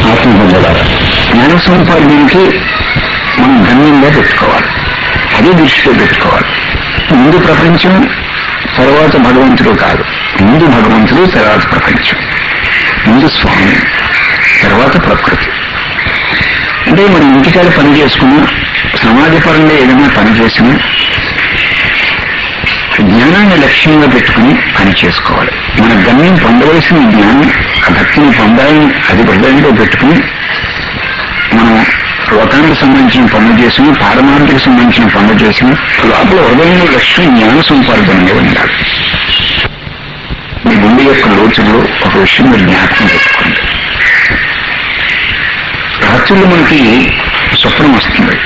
ఆత్మబుద్ధులారా, జ్ఞాన సముపార్జనకి మనం గమ్యంగా పెట్టుకోవాలి, అదే దృష్టిలో పెట్టుకోవాలి. ముందు ప్రపంచం, తర్వాత భగవంతుడు కాదు. ముందు భగవంతుడు, తర్వాత ప్రపంచం. ముందు స్వామి, తర్వాత ప్రకృతి. అంటే మనం ఇంటికాడ పని చేసుకున్నా, సమాజపరంగా ఏదైనా పని చేసినా జ్ఞానాన్ని లక్ష్యంగా పెట్టుకుని పని చేసుకోవాలి. మన గమ్యం పొందవలసిన జ్ఞానం, ఆ భక్తిని పొందాలని అది హృదయంలో పెట్టుకుని మనం లోకానికి సంబంధించిన పనులు చేసిన, పారమార్థికి సంబంధించిన పనులు చేసిన లోపల హృదయంలో లక్ష్యం జ్ఞాన సంపాదనగా ఉండాలి. మీ గుండె యొక్క లోతుల్లో ఒక విషయం మీరు జ్ఞాపకం పెట్టుకోండి. రాత్రులు మనకి స్వప్నం వస్తుంది.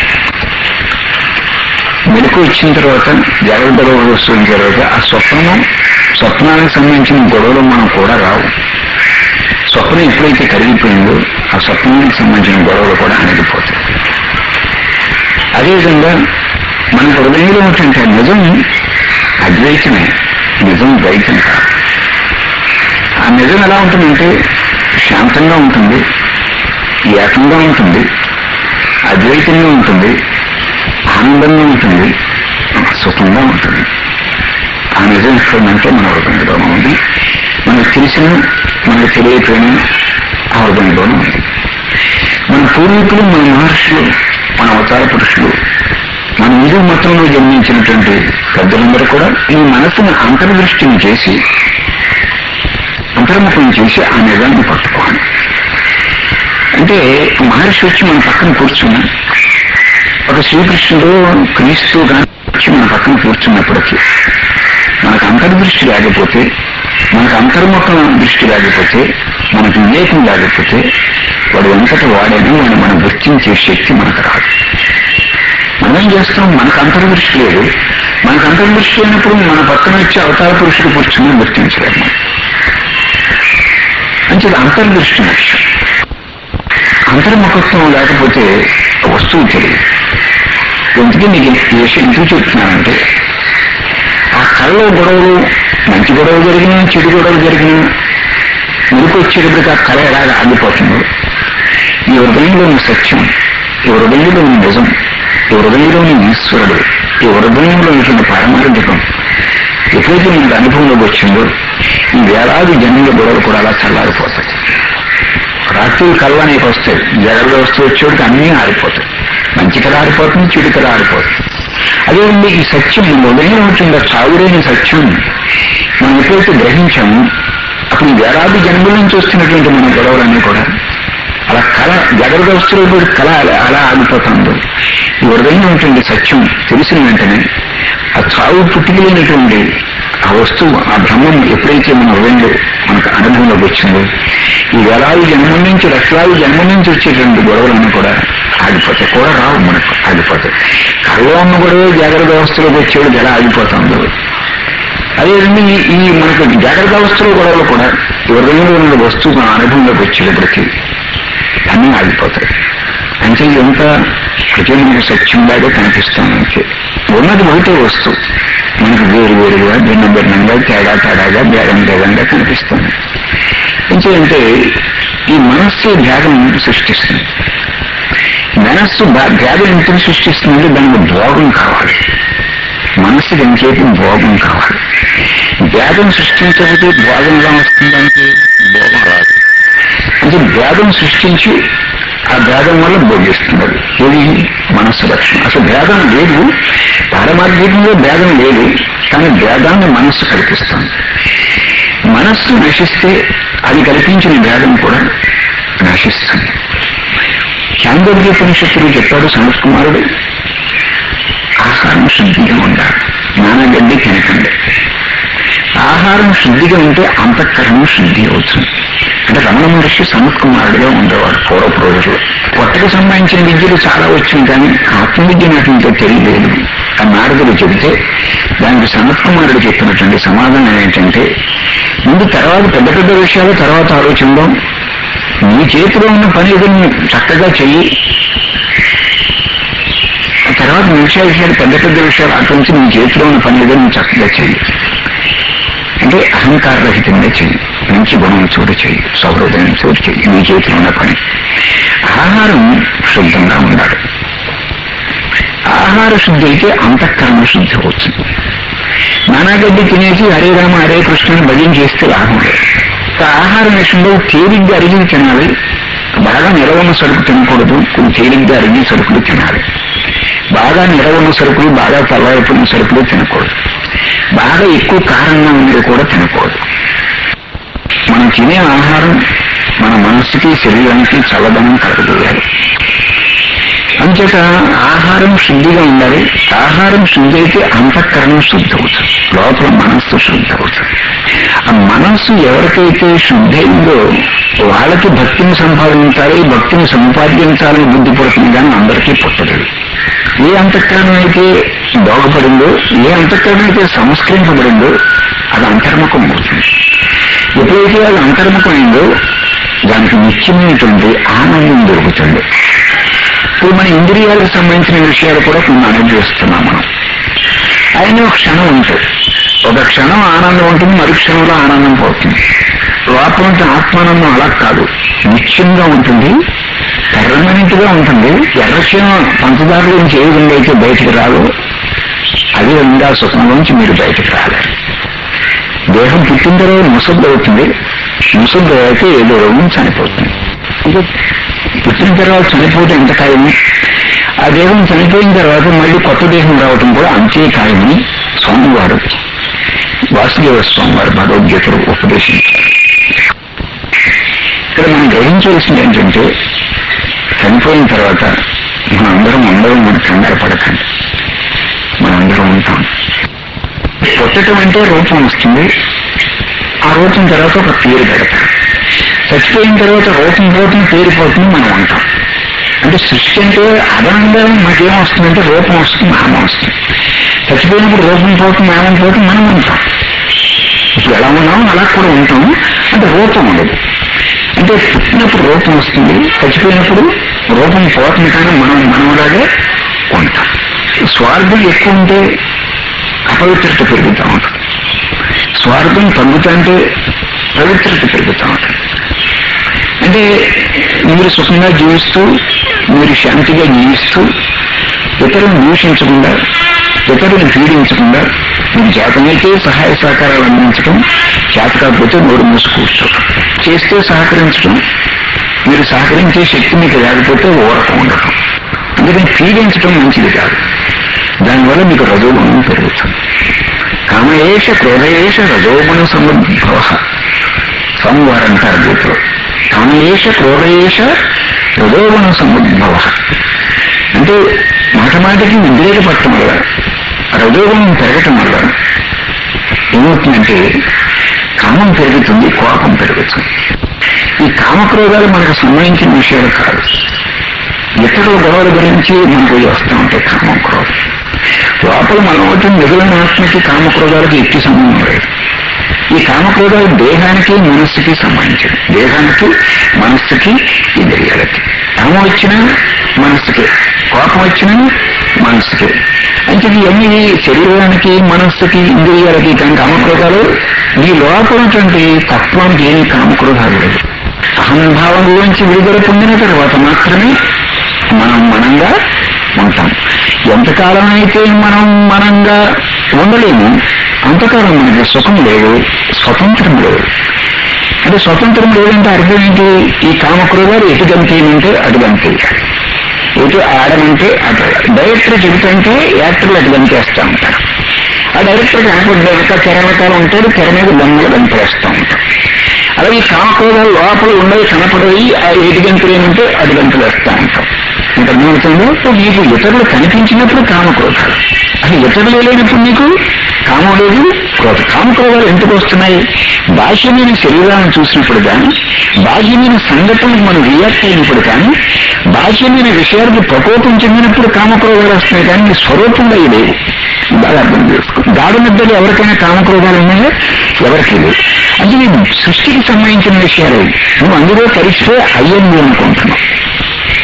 మెలకు ఇచ్చిన తర్వాత, జాగ్రత్త గొడవలు వస్తున్న తర్వాత ఆ స్వప్నానికి సంబంధించిన గొడవలు మనం కూడా రావు. స్వప్నం ఎప్పుడైతే కరిగిపోయిందో ఆ స్వప్నానికి సంబంధించిన గొడవలు కూడా అణిగిపోతాయి. అదేవిధంగా మన హృదయంలో ఉన్నటువంటి నిజం అద్వైతమే, నిజం ద్వైతం కాదు. ఆ నిజం ఎలా ఉంటుందంటే శాంతంగా ఉంటుంది, ఏకంగా ఉంటుంది, అద్వైతంగా ఉంటుంది, ఆనందంగా ఉంటుంది, సుఖంగా ఉంటుంది. ఆ నిజం ఎక్కడంటే మన హృదయంలోనే ఉంది. మనకు తెలిసిన, మనకు తెలియకపోయినా ఆ హృదయంలోనే ఉంది. మన పూర్వీకులు, మన మహర్షులు, మన అవతార పురుషులు, మన హిందూ మతంలో జన్మించినటువంటి పెద్దలందరూ కూడా ఈ మనసును అంతర్దృష్టిని చేసి, అంతర్ముఖం చేసి ఆ నిజాన్ని పట్టుకోవాలి. అంటే మహర్షి వచ్చి మన పక్కన కూర్చున్నా, ఒక శ్రీకృష్ణుడు, క్రీస్తు కానీ వచ్చి మన పక్కన కూర్చున్నప్పటికీ మనకు అంతర్దృష్టి లేకపోతే, మనకు అంతర్ముఖ దృష్టి లేకపోతే, మనకు వివేకం లేకపోతే వాడు వెంకట వాడని వాడిని మనం గుర్తించే శక్తి మనకు రాదు. మనం చేస్తాం, మనకు అంతర్దృష్టి లేదు. మనకు అంతర్దృష్టి అయినప్పుడు మన పక్కన వచ్చి అవతార పురుషుడు కూర్చుని గుర్తించలేము. అంటే అంతర్దృష్టి లక్ష్యం. అంతర్ముఖత్వం లేకపోతే వస్తువు తెలియదు. ఎందుకు మీకు ఈ విషయం ఎందుకు చెప్తున్నానంటే, ఆ కళ్ళలో గొడవలు, మంచి గొడవలు జరిగినా, చెడు గొడవలు జరిగినా, మురికి వచ్చేటప్పటికి ఆ కళ ఎలాగా ఆగిపోతుందో, ఈ హృదయంలోని సత్యం, ఈ హృదయంలోని నిజం, ఈ హృదయంలోని ఈశ్వరుడు, ఈ హృదయంలో ఉన్నటువంటి పారమార్థికం ఎప్పుడైతే మనకు అనుభవంలోకి వచ్చిందో ఈ వేలాది జన్మల గొడవలు కూడా అలా చల్లారిపోతాయి. రాత్రి కళ్ళ అనేక వస్తాయి, జగల్లో వస్తూ వచ్చేటికి అన్నీ ఆరిపోతాయి. మంచి కళ ఆరిపోతుంది, చెడు కళ ఆరిపోతుంది. అదేవిధంగా ఈ సత్యం, హృదయంలో ఉంటుంది చావులేని సత్యం మనం ఎప్పుడైతే గ్రహించామో అప్పుడు ఈ వేలాది జన్మల నుంచి వస్తున్నటువంటి మన గొడవలన్నీ కూడా అలా కళ, జాగ్రత్త వస్తున్న కళ అలా ఆగిపోతుందో ఈ హృదయంలో ఉంటుంది సత్యం తెలిసిన వెంటనే ఆ చావు పుట్టికలేనటువంటి ఆ వస్తువు, ఆ బ్రహ్మం ఎప్పుడైతే మన హృదయంలో మనకు అనుభవంలోకి వచ్చిందో ఈ వేలాది జన్మల నుంచి, లక్షలాది జన్మల నుంచి వచ్చేటువంటి గొడవలన్నీ కూడా ఆగిపోతాయి, కూడా రావు, మనకు ఆగిపోతాయి. కళ్ళలో ఉన్న గొడవ జాగ్రత్త వ్యవస్థలోకి వచ్చేవాడు ఎలా ఆగిపోతుందో అదేవిధంగా ఈ మనకు జాగ్రత్త అవస్థలో గొడవలు కూడా ఈ హృదయంలో ఉన్న వస్తువు మన అనుభవంలోకి వచ్చేటప్పటికీ అన్నీ ఆగిపోతాయి. అంటే ఇదంతా ప్రతి మనకు సత్యంలాగా కనిపిస్తామంటే ఉన్నది ఒకటే వస్తువు మనకు వేరు వేరుగా, భిన్న భిన్నంగా, తేడాగా, భేదంగా కనిపిస్తుంది. అంటే ఈ మనస్సు భేదం సృష్టిస్తుంది. మనస్సు భేదం ఎందుకు సృష్టిస్తుందంటే దానికి భోగం కావాలి. మనస్సుకి ఎంతసేపు భోగం కావాలి. భేదం సృష్టించకపోతే భోగం ఎలా వస్తుందంటే భోగం రాదు. అంటే భేదం సృష్టించి ఆ భేదం వల్ల భోగిస్తున్నారు. ఏది మనస్సు లక్షణం. అసలు భేదం లేదు, పారమార్థికంగా భేదం లేదు, కానీ భేదాన్ని మనస్సు కల్పిస్తుంది. మనస్సు నశిస్తే అది కల్పించిన భేదం కూడా నశిస్తుంది. చాంద్రోగ్యోపనిషత్తులు చెప్పాడు సనత్ కుమారుడు, ఆహారం శుద్ధిగా ఉండాలి, నానగడ్డి తినకండి. ఆహారం శుద్ధిగా ఉంటే అంతఃకరణం శుద్ధి అవుతుంది. అంటే రమణ మహర్షి సనత్ కుమారుడిగా ఉండేవాడు పూర్వపు రోజుల్లో. కొత్తకు సంబంధించిన విద్యలు చాలా వచ్చింది, కానీ ఆత్మవిద్య నాకు ఇంకా తెలియలేదు. ఆ నారదుడు చెబితే దానికి సనత్ కుమారుడు చెప్పినటువంటి సమాధానం ఏంటంటే, ముందు తర్వాత పెద్ద పెద్ద విషయాలు తర్వాత ఆలోచిందాం, నీ చేతిలో ఉన్న పని ఏదైనా చక్కగా చెయ్యి, తర్వాత విషయాలు పెద్ద పెద్ద విషయాలు అటు నుంచి నీ చేతిలో ఉన్న పని ఏదైనా చక్కగా చెయ్యి. అంటే అహంకార రహితంగా చెయ్యి, మంచి గుణం చోటు చెయ్యి, సౌహృదయం చోటు చెయ్యి, నీ చేతిలో ఉన్న పని. ఆహారం శుద్ధంగా ఉండాలి. ఆహార శుద్ధి అయితే అంతఃకరణ శుద్ధి అవుతుంది. నానాగడ్డి తినేసి హరే రామ హరే కృష్ణని భజన చేస్తే లాభం లేదు. ఆహార విషయంలో తేలిగ్గా అరిగి తినాలి. బాగా నిలవన్న సరుకు తినకూడదు, కొన్ని తేలిగ్గా అరిగి సరుకులు తినాలి. బాగా నిలవన్న సరుకులు, బాగా చల్లవైపున్న సరుకులు తినకూడదు. బాగా ఎక్కువ కారంగా ఉన్నది కూడా తినకూడదు. మనం తినే ఆహారం మన మనస్సుకి శరీరానికి చల్లదనం కలగజేయాలి. అంచేత ఆహారం శుద్ధిగా ఉండాలి. ఆహారం శుద్ధి అయితే అంతఃకరణం శుద్ధి అవుతుంది, లోపల మనస్సు శుద్ధి అవుతుంది. ఆ మనస్సు ఎవరికైతే శుద్ధి అయిందో వాళ్ళకి భక్తిని సంపాదించాలి, భక్తిని సంపాదించాలని బుద్ధి పడుతుంది, కానీ అందరికీ పుట్టలేదు. ఏ అంతఃకరణం అయితే బాగుపడిందో, ఏ అంతఃకరణం అయితే సంస్కరించబడిందో అది అంతర్ముఖం అవుతుంది. ఎప్పుడైతే అది అంతర్ముఖమైందో దానికి నిత్యమైనటువంటి ఆనందం దొరుకుతుంది. ఇప్పుడు మన ఇంద్రియాలకు సంబంధించిన విషయాలు కూడా కొన్ని అనుభవిస్తున్నాం మనం. అయినా ఒక క్షణం ఉంటుంది, ఒక క్షణం ఆనందం ఉంటుంది, మరు క్షణంలో ఆనందం పోతుంది. లోపల ఆత్మానందం అలా కాదు, నిత్యంగా ఉంటుంది, పర్మనెంట్ గా ఉంటుంది. ఎర్రక్షణ పంచదార నుంచి ఏ విధంగా అయితే బయటకు రాదు, అదే విధంగా సుఖం నుంచి మీరు బయటకు రాలేరు. దేహం పుట్టిన తర్వాత ముసద్దు అవుతుంది, ముసద్దు అయితే ఏదో రోగం చనిపోతుంది. ఇక పుట్టిన తర్వాత చనిపోతే ఎంత ఖాయము, ఆ దేహం చనిపోయిన తర్వాత మళ్ళీ కొత్త దేహం రావటం కూడా అంతే ఖాయమని స్వామివారు వాసుదేవ స్వామి వారు భగవద్గీతలో ఉపదేశించారు. ఇక్కడ మనం గ్రహించవలసింది ఏంటంటే, చనిపోయిన తర్వాత మనందరం మన కంగారు పడకండి, మనందరం ఉంటాం. పుట్టటం అంటే రూపం వస్తుంది, ఆ రూపం తర్వాత ఒక పేరు పెడతాం. చచ్చిపోయిన తర్వాత రూపం పోతుంది, పేరు పోతుంది, మనం ఉంటాం. అంటే సృష్టి అంటే అదనంగా మాకేం వస్తుందంటే రూపం వస్తుంది, నామం వస్తుంది. చచ్చిపోయినప్పుడు రూపం పోతుంది, నామం పోతుంది, మనం ఉంటాం. ఇప్పుడు ఎలా ఉన్నామో అలా కూడా ఉంటాం. అంటే రూపం ఉండదు. అంటే పుట్టినప్పుడు రూపం వస్తుంది, చచ్చిపోయినప్పుడు రూపం పోతుంది, కానీ మనలాగే ఉంటాం. స్వార్థం ఎక్కువ ఉంటే అపవిత్రత పెరుగుతూ ఉంటుంది, స్వార్థం తగ్గుతా అంటే పవిత్రత పెరుగుతూ ఉంటుంది. అంటే మీరు సుఖంగా జీవిస్తూ, మీరు శాంతిగా జీవిస్తూ, ఇతరులను దూషించకుండా, ఇతరులను పీడించకుండా, మీరు చేతనైతే సహాయ సహకారాలు అందించడం, చేత కాకపోతే నోరు మూసి కూర్చోవడం, చేస్తే సహకరించడం, మీరు సహకరించే శక్తి మీకు లేకపోతే ఊరకం ఉండటం. అందుకని పీడించడం మంచిది కాదు, దానివల్ల మీకు రజోగుణం పెరుగుతుంది. కామయేష క్రోధయేష రజోగుణ సముద్భవ స్వామివారు అంటారు గీతలో. కామయేష క్రోధయేష రజోగుణ సముద్భవ అంటే మాటమాటికి ఉద్రేకపడటం వల్ల, రజోగుణం పెరగటం వల్ల ఏమవుతుందంటే కామం పెరుగుతుంది, కోపం పెరుగుతుంది. ఈ కామక్రోధాలు మనకు సంబంధించిన విషయాలు కాదు, ఇతరుల గొడవల గురించి మనకు వస్తూ ఉంటాయి కామం క్రోధం. లోపల మనం అవుతుంది మిగిలిన ఆత్మకి కామక్రోధాలకు ఎట్టి సంబంధం లేదు. ఈ కామక్రోధాలు దేహానికి మనస్సుకి సంబంధించింది, దేహానికి మనస్సుకి ఇంద్రియాలకి. కామం వచ్చినా మనస్సుకి, కోపం వచ్చినా మనస్సుకి. అంటే ఇవన్నీ శరీరానికి మనస్సుకి ఇంద్రియాలకి కానీ కామక్రోధాలు ఈ లోపలటువంటి తత్వానికి ఏమి కామక్రోధాలు లేదు. అహంభావంలోంచి విడుదల పొందిన తర్వాత మాత్రమే మనం మనంగా ఉంటాం. ఎంతకాలం అయితే మనం మనంగా ఉండలేము అంతకాలం మనకి సుఖం లేదు, స్వతంత్రం లేదు. అంటే స్వతంత్రం లేదంటే అర్థం ఏంటి? ఈ కామక్రోధాలు ఎటు గంతేయమంటే అటు గంతేయాలి, ఎటు ఆడమంటే అటు. డైరెక్టర్ చెబుతుంటే యాక్టర్లు అటు గంతేస్తూ ఉంటారు. ఆ డైరెక్టర్ కనపడి వెనక తెరవకాలం ఉంటాడు, తెర మీద బొమ్మలు గంతేస్తూ ఉంటారు. అలాగే ఈ కామక్రోధాలు లోపల ఉండవి కనపడవి, ఆ ఎటు గంతులు ఏమంటే అటు గంతులు వేస్తూ ఉంటాం. ఇంకా అర్థమవుతుందో? నీకు ఇతరులు కనిపించినప్పుడు కామక్రోధాలు, అసలు ఇతరులు లేనప్పుడు నీకు కామం లేదు, క్రోధం. కామక్రోధాలు ఎందుకు వస్తున్నాయి? బాహ్యమైన శరీరాలను చూసినప్పుడు కానీ, బాహ్యమైన సంఘటనలకు మనం రియాక్ట్ అయినప్పుడు కానీ, బాహ్యమైన విషయాలకు ప్రకోపం చెందినప్పుడు కామక్రోధాలు వస్తున్నాయి, కానీ స్వరూపంగా లేవు. బాగా అర్థం చేసుకో. గాఢ నిద్రలో ఎవరికైనా కామక్రోధాలు ఉన్నాయో? ఎవరికీ లేవు. అంటే నేను సృష్టికి సంబంధించిన విషయాలు నువ్వు అందులో కలిసిపోయి అయ్యని అనుకుంటున్నావు.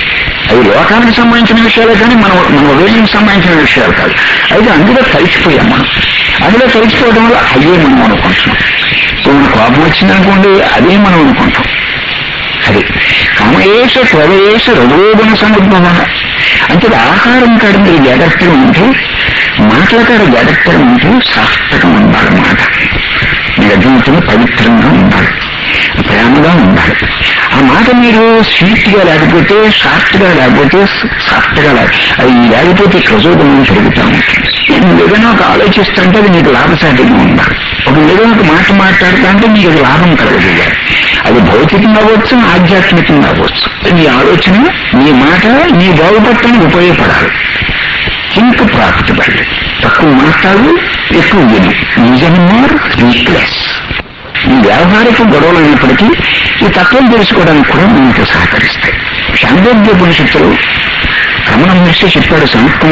అవి లోకానికి సంబంధించిన విషయాలే కానీ మన హృదయానికి సంబంధించిన విషయాలు కాదు. అయితే అందులో కలిసిపోయాం మనం. అందులో కలిసిపోవడం వల్ల అదే మనం అనుకుంటున్నాం. మన కోపం వచ్చిందనుకోండి, అదే మనం అనుకుంటాం. అది కామయేష క్రోధయేష రజోగుణ సమృద్ధం. అంటే ఆహారం కాడ మీరు జాగ్రత్తగా ఉంటే, మాటల కాడ జాగ్రత్తగా ఉంటే సాఫ్ట్గా ఉండాలి. మాట మీ అర్థమవుతుంది, పవిత్రంగా ఉండాలి, ప్రేమగా ఉండాలి. ఆ మాట మీరు స్వీట్ గా లేకపోతే, సాఫ్ట్ గా లేకపోతే, సాఫ్ట్ గా అది లేకపోతే ప్రచోదనం పెరుగుతూ ఉంటుంది. నువ్వు ఏదైనా ఒక ఆలోచిస్తుంటే అది నీకు లాభసాటిగా ఉండాలి. ఒక ఏదైనా ఒక మాట మాట్లాడుతా అంటే నీకు అది లాభం కలగజేయాలి. అది భౌతికంగా అవ్వచ్చు, ఆధ్యాత్మికంగా అవ్వచ్చు. నీ ఆలోచన, నీ మాట నీ బాగుపడటానికి ఉపయోగపడాలి. Think profitable. తక్కువ మాట్లాడు, ఎక్కువ విను. నిజం మోర్ రీప్లెస్. ఈ వ్యవహారిక గొడవలు అయినప్పటికీ ఈ తత్వం తెలుసుకోవడానికి కూడా మనకు సహకరిస్తాయి. శాంతోగ్యోపనిషత్తులు రమణ మహర్షి చెప్పాడు. సంస్కృతం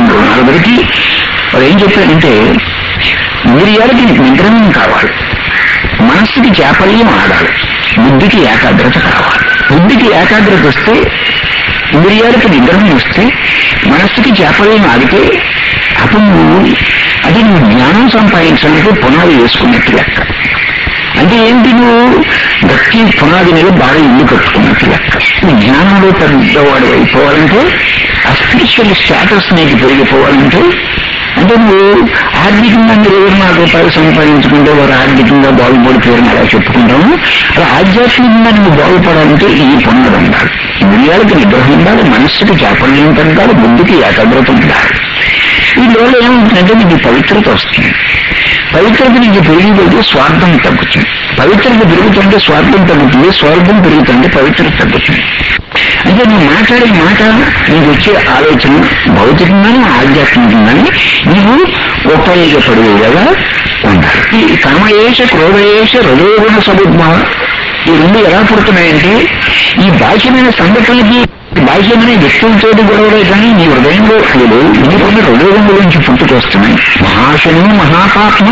4 వాడు ఏం చెప్పాడంటే, ఇంద్రియాలకి నిగ్రహం కావాలి, మనస్సుకి చాపల్యం ఆడాలి, బుద్ధికి ఏకాగ్రత కావాలి. బుద్ధికి ఏకాగ్రత వస్తే, ఇంద్రియాలకి నిగ్రహం వస్తే, మనస్సుకి చాపల్యం ఆడితే అప్పుడు నువ్వు జ్ఞానం సంపాదించడానికి పునాది వేసుకున్నట్టు లెక్క. అంటే ఏంటి? నువ్వు గట్టి పునాది మీద బాగా ఇల్లు కట్టుకున్నట్టు లెక్క. జ్ఞానంలో పెద్దవాడు అయిపోవాలంటే, ఆ స్పిరిచువల్ స్టేటస్ నీకు పెరిగిపోవాలంటే, అంటే నువ్వు ఆర్థికంగా మీరు 24 రూపాయలు సంపాదించుకుంటే వారు ఆర్థికంగా బాగుపడిపోయారని అలా చెప్పుకుంటాము. అలా ఆధ్యాత్మికంగా నువ్వు బాగుపడాలంటే ఈ పునాది ఉండాలి. ఇంద్రియాలకి నిగ్రహం ఉండాలి, మనస్సుకి చాపల్యం ఉండాలి, బుద్ధికి ఏకాగ్రత ఉండాలి. ఈ లోపల ఏముంటుందంటే నీకు పవిత్రత వస్తుంది. పవిత్రత నీకు పెరిగిపోతే స్వార్థం తగ్గుతుంది. పవిత్రత పెరుగుతుంటే స్వార్థం తగ్గుతుంది, స్వార్థం పెరుగుతుంటే పవిత్రత తగ్గుతుంది. అంటే నువ్వు మాట్లాడే మాట, నీకు వచ్చే ఆలోచన భౌతికంగానే ఆధ్యాత్మికంగానే నీవు ఉపయోగపడేలాగా ఉండాలి. ఈ కామయేష క్రోధయేష రజోగుణ సముద్భవ, ఈ రెండు ఎలా పుడుతున్నాయంటే, ఈ బాహ్యమైన సంఘటనలకి బాహ్యమైన వ్యక్తులతో గొడవలే కానీ నీ హృదయంలో అసలు నీకున్న హృదయం గురించి పుట్టుకొస్తున్నాయి. మహాశను మహాపాత్మ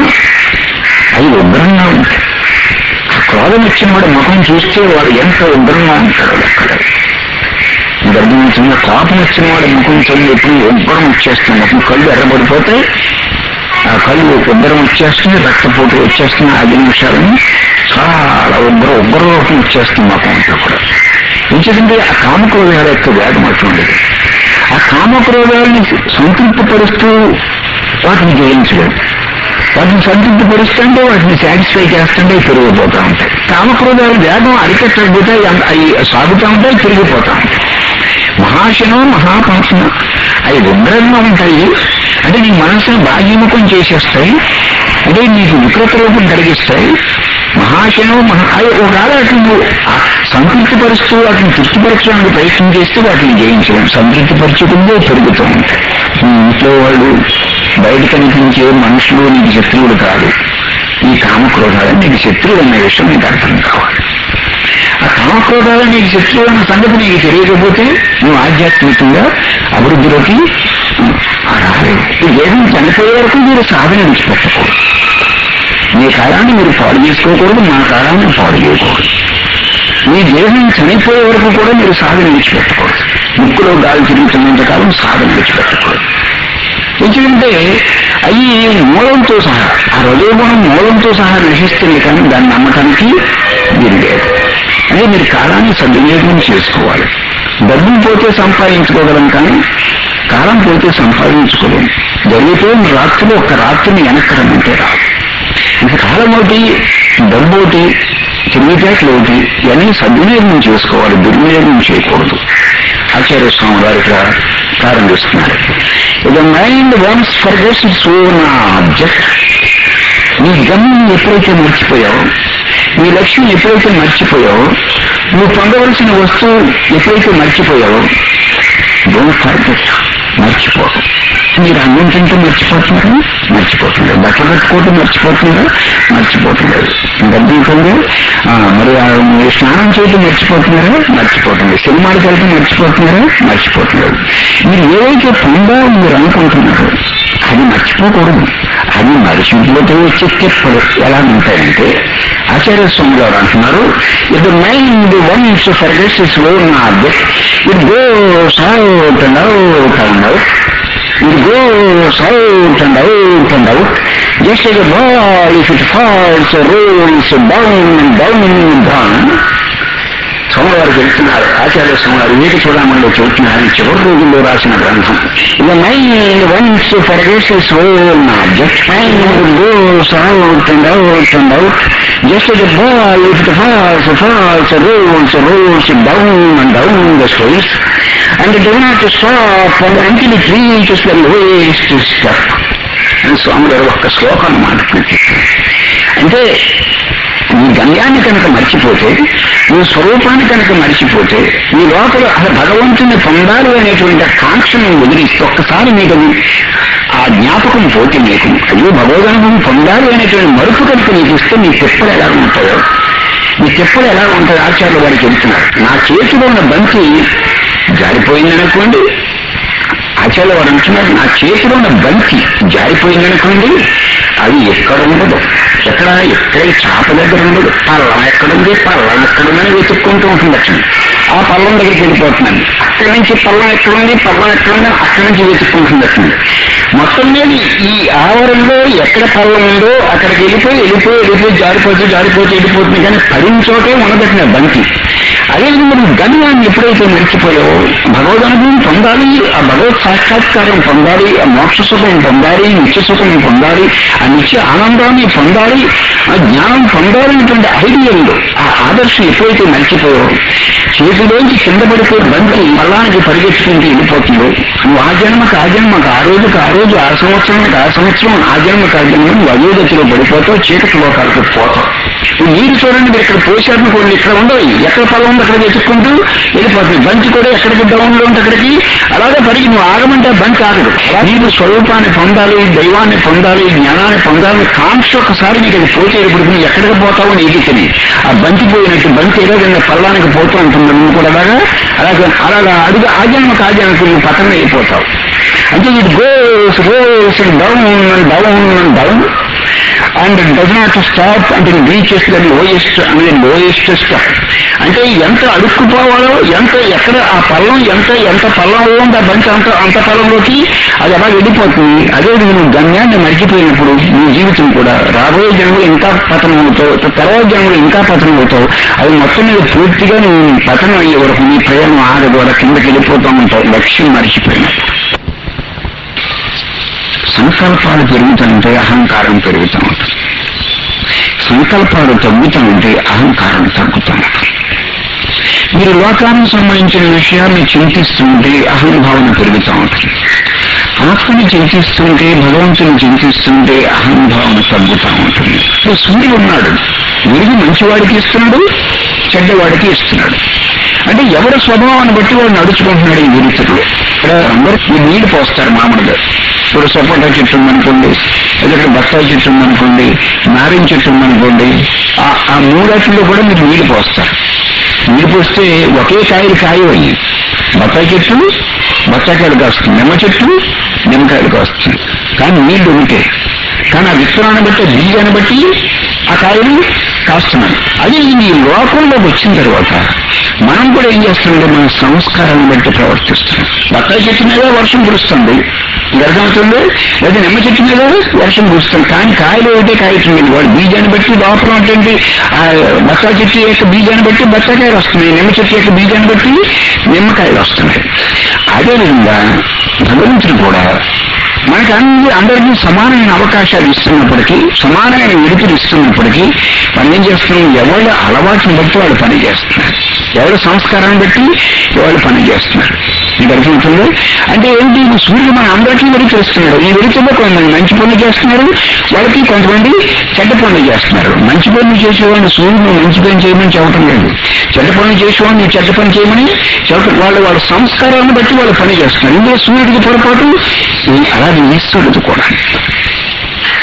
అవి ఉగ్రంగా ఉంటాయి. ఆ క్రోధం వచ్చిన వాడు ముఖం చూస్తే వాడు ఎంత ఉగ్రంగా ఉంటాడో అక్కడ గర్భించిన కోపం వచ్చిన వాడు ముఖం చల్లి ఎప్పుడు ఉగ్రం వచ్చేస్తుంది. ముఖం కళ్ళు ఎర్రబడిపోతాయి, ఆ కళ్ళు ఉగ్రం వచ్చేస్తుంది, రక్తపోటు వచ్చేస్తుంది. 5 నిమిషాలని చాలా ఉగ్రరూపం వచ్చేస్తుంది ముఖం అంతా కూడా. ఎందుకంటే ఆ కామక్రోధాల యొక్క వేగం అటువంటిది. ఆ కామక్రోధాలని సంతృప్తిపరుస్తూ వాటిని జయించలేదు. వాటిని సంతృప్తిపరుస్తుంటే, వాటిని సాటిస్ఫై చేస్తుంటే పెరిగిపోతూ ఉంటాయి. కామక్రోధాలు వేగం అరికట్టకపోతే అవి సాగుతూ ఉంటాయి, పెరిగిపోతూ ఉంటాయి. మహాశనం మహాపాసన అవి ఉగ్రంగా ఉంటాయి. అంటే నీ మనసును బాహ్యముఖం చేసేస్తాయి, అంటే నీకు వికృత రూపం కలిగిస్తాయి. మహాశనం అవి ఒకవేళ వాటిని సంతృప్తిపరుస్తూ వాటిని తృప్తిపరచడానికి ప్రయత్నం చేస్తే వాటిని జయించడం. సంతృప్తిపరచకుండా పెరుగుతూ ఉంటాయి. నీ ఇంట్లో వాళ్ళు, బయట కనిపించే మనుషులు నీకు శత్రువులు కాదు. ఈ కామక్రోధాలు నీకు శత్రువులు అనే విషయం నీకు అర్థం కావాలి. ఆ కామక్రోధాలు నీకు శత్రువు అన్న సంగతి నీకు తెలియకపోతే నువ్వు ఆధ్యాత్మికంగా అభివృద్ధిలోకి రాలేదు. ఈ దేహం చనిపోయే వరకు మీరు సాధన విడిచిపెట్టకూడదు. మీ కాలాన్ని మీరు పాడు చేసుకోకూడదు, మా కాలాన్ని పాడు చేయకూడదు. మీ దేహం చనిపోయే వరకు కూడా మీరు సాధన విడిచిపెట్టకూడదు. ముక్కులో గాలి తిరుగుతున్నంత కాలం సాధన విడిచిపెట్టకూడదు. ఎందుకంటే అవి మూలంతో సహా, ఆ రజోగుణం మూలంతో సహా నశిస్తుంది, కానీ దాన్ని నమ్మకానికి వీలు లేదు. అంటే మీరు కాలాన్ని సద్వినియోగం చేసుకోవాలి. డబ్బులు పోతే సంపాదించుకోగలం, కానీ కాలం పోతే సంపాదించుకోలేము. జరిగిపోయిన రాత్రులు ఒక్క రాత్రిని వెనక్కడమంటే రాదు. ఇంకా కాలం ఒకటి, డబ్బు ఒకటి, తెలివితేటలు ఒకటి, ఇవన్నీ సద్వినియోగం చేసుకోవాలి, దుర్వినియోగం చేయకూడదు. ఆచార్య స్వామి గారు ఇక్కడ ప్రారంభిస్తున్నారు. The mind once forgets its own object. నీ గమ్యం ఎప్పుడైతే మర్చిపోయావో, నీ లక్ష్యం ఎప్పుడైతే మర్చిపోయావో, నువ్వు పొందవలసిన వస్తువు ఎప్పుడైతే మర్చిపోయావో, డోంట్ ఫర్గెట్, మర్చిపోవడం. మీరు అన్నం తింటూ మర్చిపోతున్నారా? మర్చిపోతున్నారు. బట్టలు కట్టుకోవటం మర్చిపోతున్నారా? మర్చిపోతున్నారు. గడ్డీకంగా మరి మీరు స్నానం చేయటం మర్చిపోతున్నారా? మర్చిపోతున్నారు. సినిమాలకు వెళ్ళటం మర్చిపోతున్నారా? మర్చిపోతున్నారు. మీరు ఏదైతే పొందాలని మీరు అనుకుంటున్నారో అది మర్చిపోకూడదు. అది మరిచిపోతే వచ్చే స్టెప్పులు ఎలా ఉంటాయంటే ఆచార్య స్వామి గారు అంటున్నారు, ఇది mind once forgets its own object, it goes out and out and out, it goes out and out and out, just as a ball, if it falls, rolls down and down and down. స్వామివారు చెప్తున్నారు, ఆచార్య స్వామివారు వీటి చూడమని చెబుతున్నారు, చివరి రోజుల్లో రాసిన గ్రంథం. The mind once forgets its own object, mind goes out and out and out, just as a ball, if it falls, rolls down and down the stairs, and it does not stop until it reaches the lowest step. అని స్వామి గారు ఒక్క శ్లోకాన్ని మాట్లాడుతున్నారు. అంటే నీ గమ్యాన్ని కనుక మర్చిపోతే, నీ స్వరూపాన్ని కనుక మర్చిపోతే, నీ లోపల అసలు భగవంతుని పొందాలి అనేటువంటి కాంక్షను వదిలిస్తే ఒక్కసారి మీకు ఆ జ్ఞాపకం పోతే నీకు అయ్యో భగవదనుభవం పొందాలి అనేటువంటి మరుపు కనుక నీకు ఇస్తే నీ తెప్పలు ఎలా ఉంటాయో, నీ తెప్పలు ఎలా ఉంటాయో ఆచార్యులు వారికి చెబుతున్నారు. నా చేతిలో ఉన్న బంతి జారిపోయిందనుకోండి, ఆచార్యులు వారు అంటున్నారు, నా చేతిలో ఉన్న బంతి జారిపోయిందనుకోండి, అది ఎక్కడ ఉండదు, ఎక్కడ చాప దగ్గర ఉండదు, పల్లం ఎక్కడుంది, పల్లం ఎక్కడుందని వెతుక్కుంటూ ఉంటుంది. అక్కడ ఆ పల్లం దగ్గరికి వెళ్ళిపోతున్నాను, అక్కడి నుంచి పల్లం ఎక్కడుంది, అక్కడి నుంచి వెతుక్కుంటుంది. అక్కడ మొత్తం మీద ఈ ఆవరణలో ఎక్కడ పల్లం ఉందో అక్కడికి వెళ్ళిపోయి జారిపోతే వెళ్ళిపోతుంది, కానీ పడిన చోటే ఉండదట్టిన బంతి. అదేవిధంగా నువ్వు గమ్యాన్ని ఎప్పుడైతే మర్చిపోయావో, భగవదనుభవం పొందాలి, ఆ భగవత్ సాక్షాత్కారం పొందాలి, ఆ మోక్ష సుఖం పొందాలి, నిత్య సుఖం పొందాలి, ఆ నిత్య ఆనందాన్ని పొందాలి, ఆ జ్ఞానం పొందాలనేటువంటి ఐడియాలో ఆ ఆదర్శం ఎప్పుడైతే మర్చిపోయావో, చేతిలోంచి కింద పడిపోయి బంతి మళ్ళానికి పరిగెత్తుకుంటూ వెళ్ళిపోతుందో, నువ్వు ఆ జన్మకు ఆ రోజుకు ఆ రోజు, ఆ సంవత్సరానికి ఆ సంవత్సరం, ఆ జన్మకు నువ్వు అయోగతిలో పడిపోతావు, చీకటి లోకాలకు పోతావు. నీరు చూడండి, మీరు ఇక్కడ పోసారనుకోండి, ఇక్కడ ఉండవు, ఎక్కడ పొలం ఉంది అక్కడ వెతుక్కుంటూ వెళ్ళిపోతుంది. బంతి కూడా ఎక్కడికి డౌన్లో ఉంటే అక్కడికి అలాగే పరిగి నువ్వు ఆగమంటే బంతి ఆగదు. నీకు స్వరూపాన్ని పొందాలి, దైవాన్ని పొందాలి, జ్ఞానాన్ని పొందాలని కాంక్ష ఒకసారి నీకు అది పోతే ఇప్పుడు నువ్వు ఎక్కడికి పోతావో నీకు తెలియదు. ఆ బంతి పోయినట్టు బంతి ఏదో పల్లానికి పోతూ ఉంటుంది, నువ్వు కూడా అలాగా అడుగు ఆజన్మకు నువ్వు పతనం అయిపోతావు. అంటే it goes down and down and down and it does not stop until it reaches the lowest step. అంటే ఎంత అడుక్కుపోవాలో, ఎక్కడ ఆ పల్లం ఎంత పల్లంలో ఉంది ఆ బంతి అంత పల్లంలోకి అది అలా వెళ్ళిపోతుంది. అదే నువ్వు గమ్యాన్ని మర్చిపోయినప్పుడు నీ జీవితం కూడా రాబోయే జన్మలు ఇంకా పతనం అవుతావు, తర్వాత జన్మలు ఇంకా పతనం అవుతావు. అది మొత్తం మీద పూర్తిగా నువ్వు పతనం అయ్యే వరకు నీ ప్రయాణం ఆగదు, అలా కిందకి వెళ్ళిపోతూ ఉంటావు లక్ష్యం మర్చిపోయినప్పుడు. సంకల్పాలు పెరుగుతుంటే అహంకారం పెరుగుతూ ఉంటుంది, సంకల్పాలు తగ్గుతుంటే అహంకారం తగ్గుతూ ఉంటుంది. మీరు లోకానికి సంబంధించిన విషయాన్ని చింతిస్తుంటే అహంభావన పెరుగుతూ ఉంటుంది, ఆత్మని చింతిస్తుంటే, భగవంతుని చింతిస్తుంటే అహంభావన తగ్గుతూ ఉంటుంది. ఇప్పుడు సూర్యుడు ఉన్నాడు, వెలుగు మంచివాడికి ఇస్తున్నాడు, చెడ్డవాడికి ఇస్తున్నాడు. అంటే ఎవరి స్వభావాన్ని బట్టి వాడు నడుచుకుంటున్నాడు. ఈ విరుతులు ఇక్కడ అందరూ నీళ్లు పోస్తారు మామూలుగా. ఇప్పుడు సపోటా చెట్టు ఉందనుకోండి, లేదంటే బత్తాయి చెట్టు ఉందనుకోండి, నారింజ చెట్టు ఉందనుకోండి, ఆ మూడట్లో కూడా మీరు నీళ్లు పోస్తారు. నీళ్లు పోస్తే ఒకే కాయలు అయ్యి, బత్తాయి చెట్టు బత్తాకాయలు కాస్తుంది, నిమ్మ చెట్టు నిమ్మకాయలు కాస్తుంది. కానీ నీళ్లు ఉంటే, కానీ ఆ విత్తనాన్ని బట్టి, బీజాన్ని బట్టి ఆ కాయలు కాస్తున్నాయి. అదే ఈ లోకంలోకి వచ్చిన తర్వాత మనం కూడా ఏం చేస్తుంటే మన సంస్కారాన్ని బట్టి ప్రవర్తిస్తున్నాం. బత్తాయి చెట్టు మీద వర్షం కురుస్తుంది, గర్భమవుతుంది, లేదా నిమ్మ చెట్టు మీద వర్షం కురుస్తుంది, కానీ కాయలు ఒకటే కాయతుంది. వాడు బీజాన్ని బట్టి లోపల ఉంటుంది, ఆ బత్తాయి చెట్టు యొక్క బీజాన్ని బట్టి బత్తాకాయలు వస్తున్నాయి, నిమ్మ చెట్టు యొక్క బీజాన్ని బట్టి నిమ్మకాయలు వస్తున్నాయి. అదేవిధంగా భగవంతుడు కూడా మనకి అందరికీ సమానమైన అవకాశాలు ఇస్తున్నప్పటికీ, సమానమైన విడుదలు ఇస్తున్నప్పటికీ మనం ఏం చేస్తున్నాం, ఎవరి అలవాటుని బట్టి వాళ్ళు పని చేస్తున్నారు, ఎవరి సంస్కారాన్ని బట్టి వాళ్ళు పని చేస్తున్నారు. మీకు అర్థమవుతుంది. అంటే ఏంటి, సూర్యుడు మన అందరికీ వెలుగు ఇస్తున్నాడు. ఈ వెలుగులో కొంతమంది మంచి పనులు చేస్తున్నారు, వాళ్ళకి కొంతమంది చెడ్డ పనులు చేస్తున్నారు. మంచి పనులు చేసేవాడిని సూర్యుడు మంచి పని చేయమని చెప్పడం లేదు, చెడ్డ పనులు చేసేవాడిని చెడ్డ పని చేయమని చెప్పడం. వాళ్ళ సంస్కారాన్ని బట్టి వాళ్ళు పని చేస్తున్నారు. ఇందులో సూర్యుడికి పొరపాటు, అలాగే ఈశ్వరుడికి కూడా.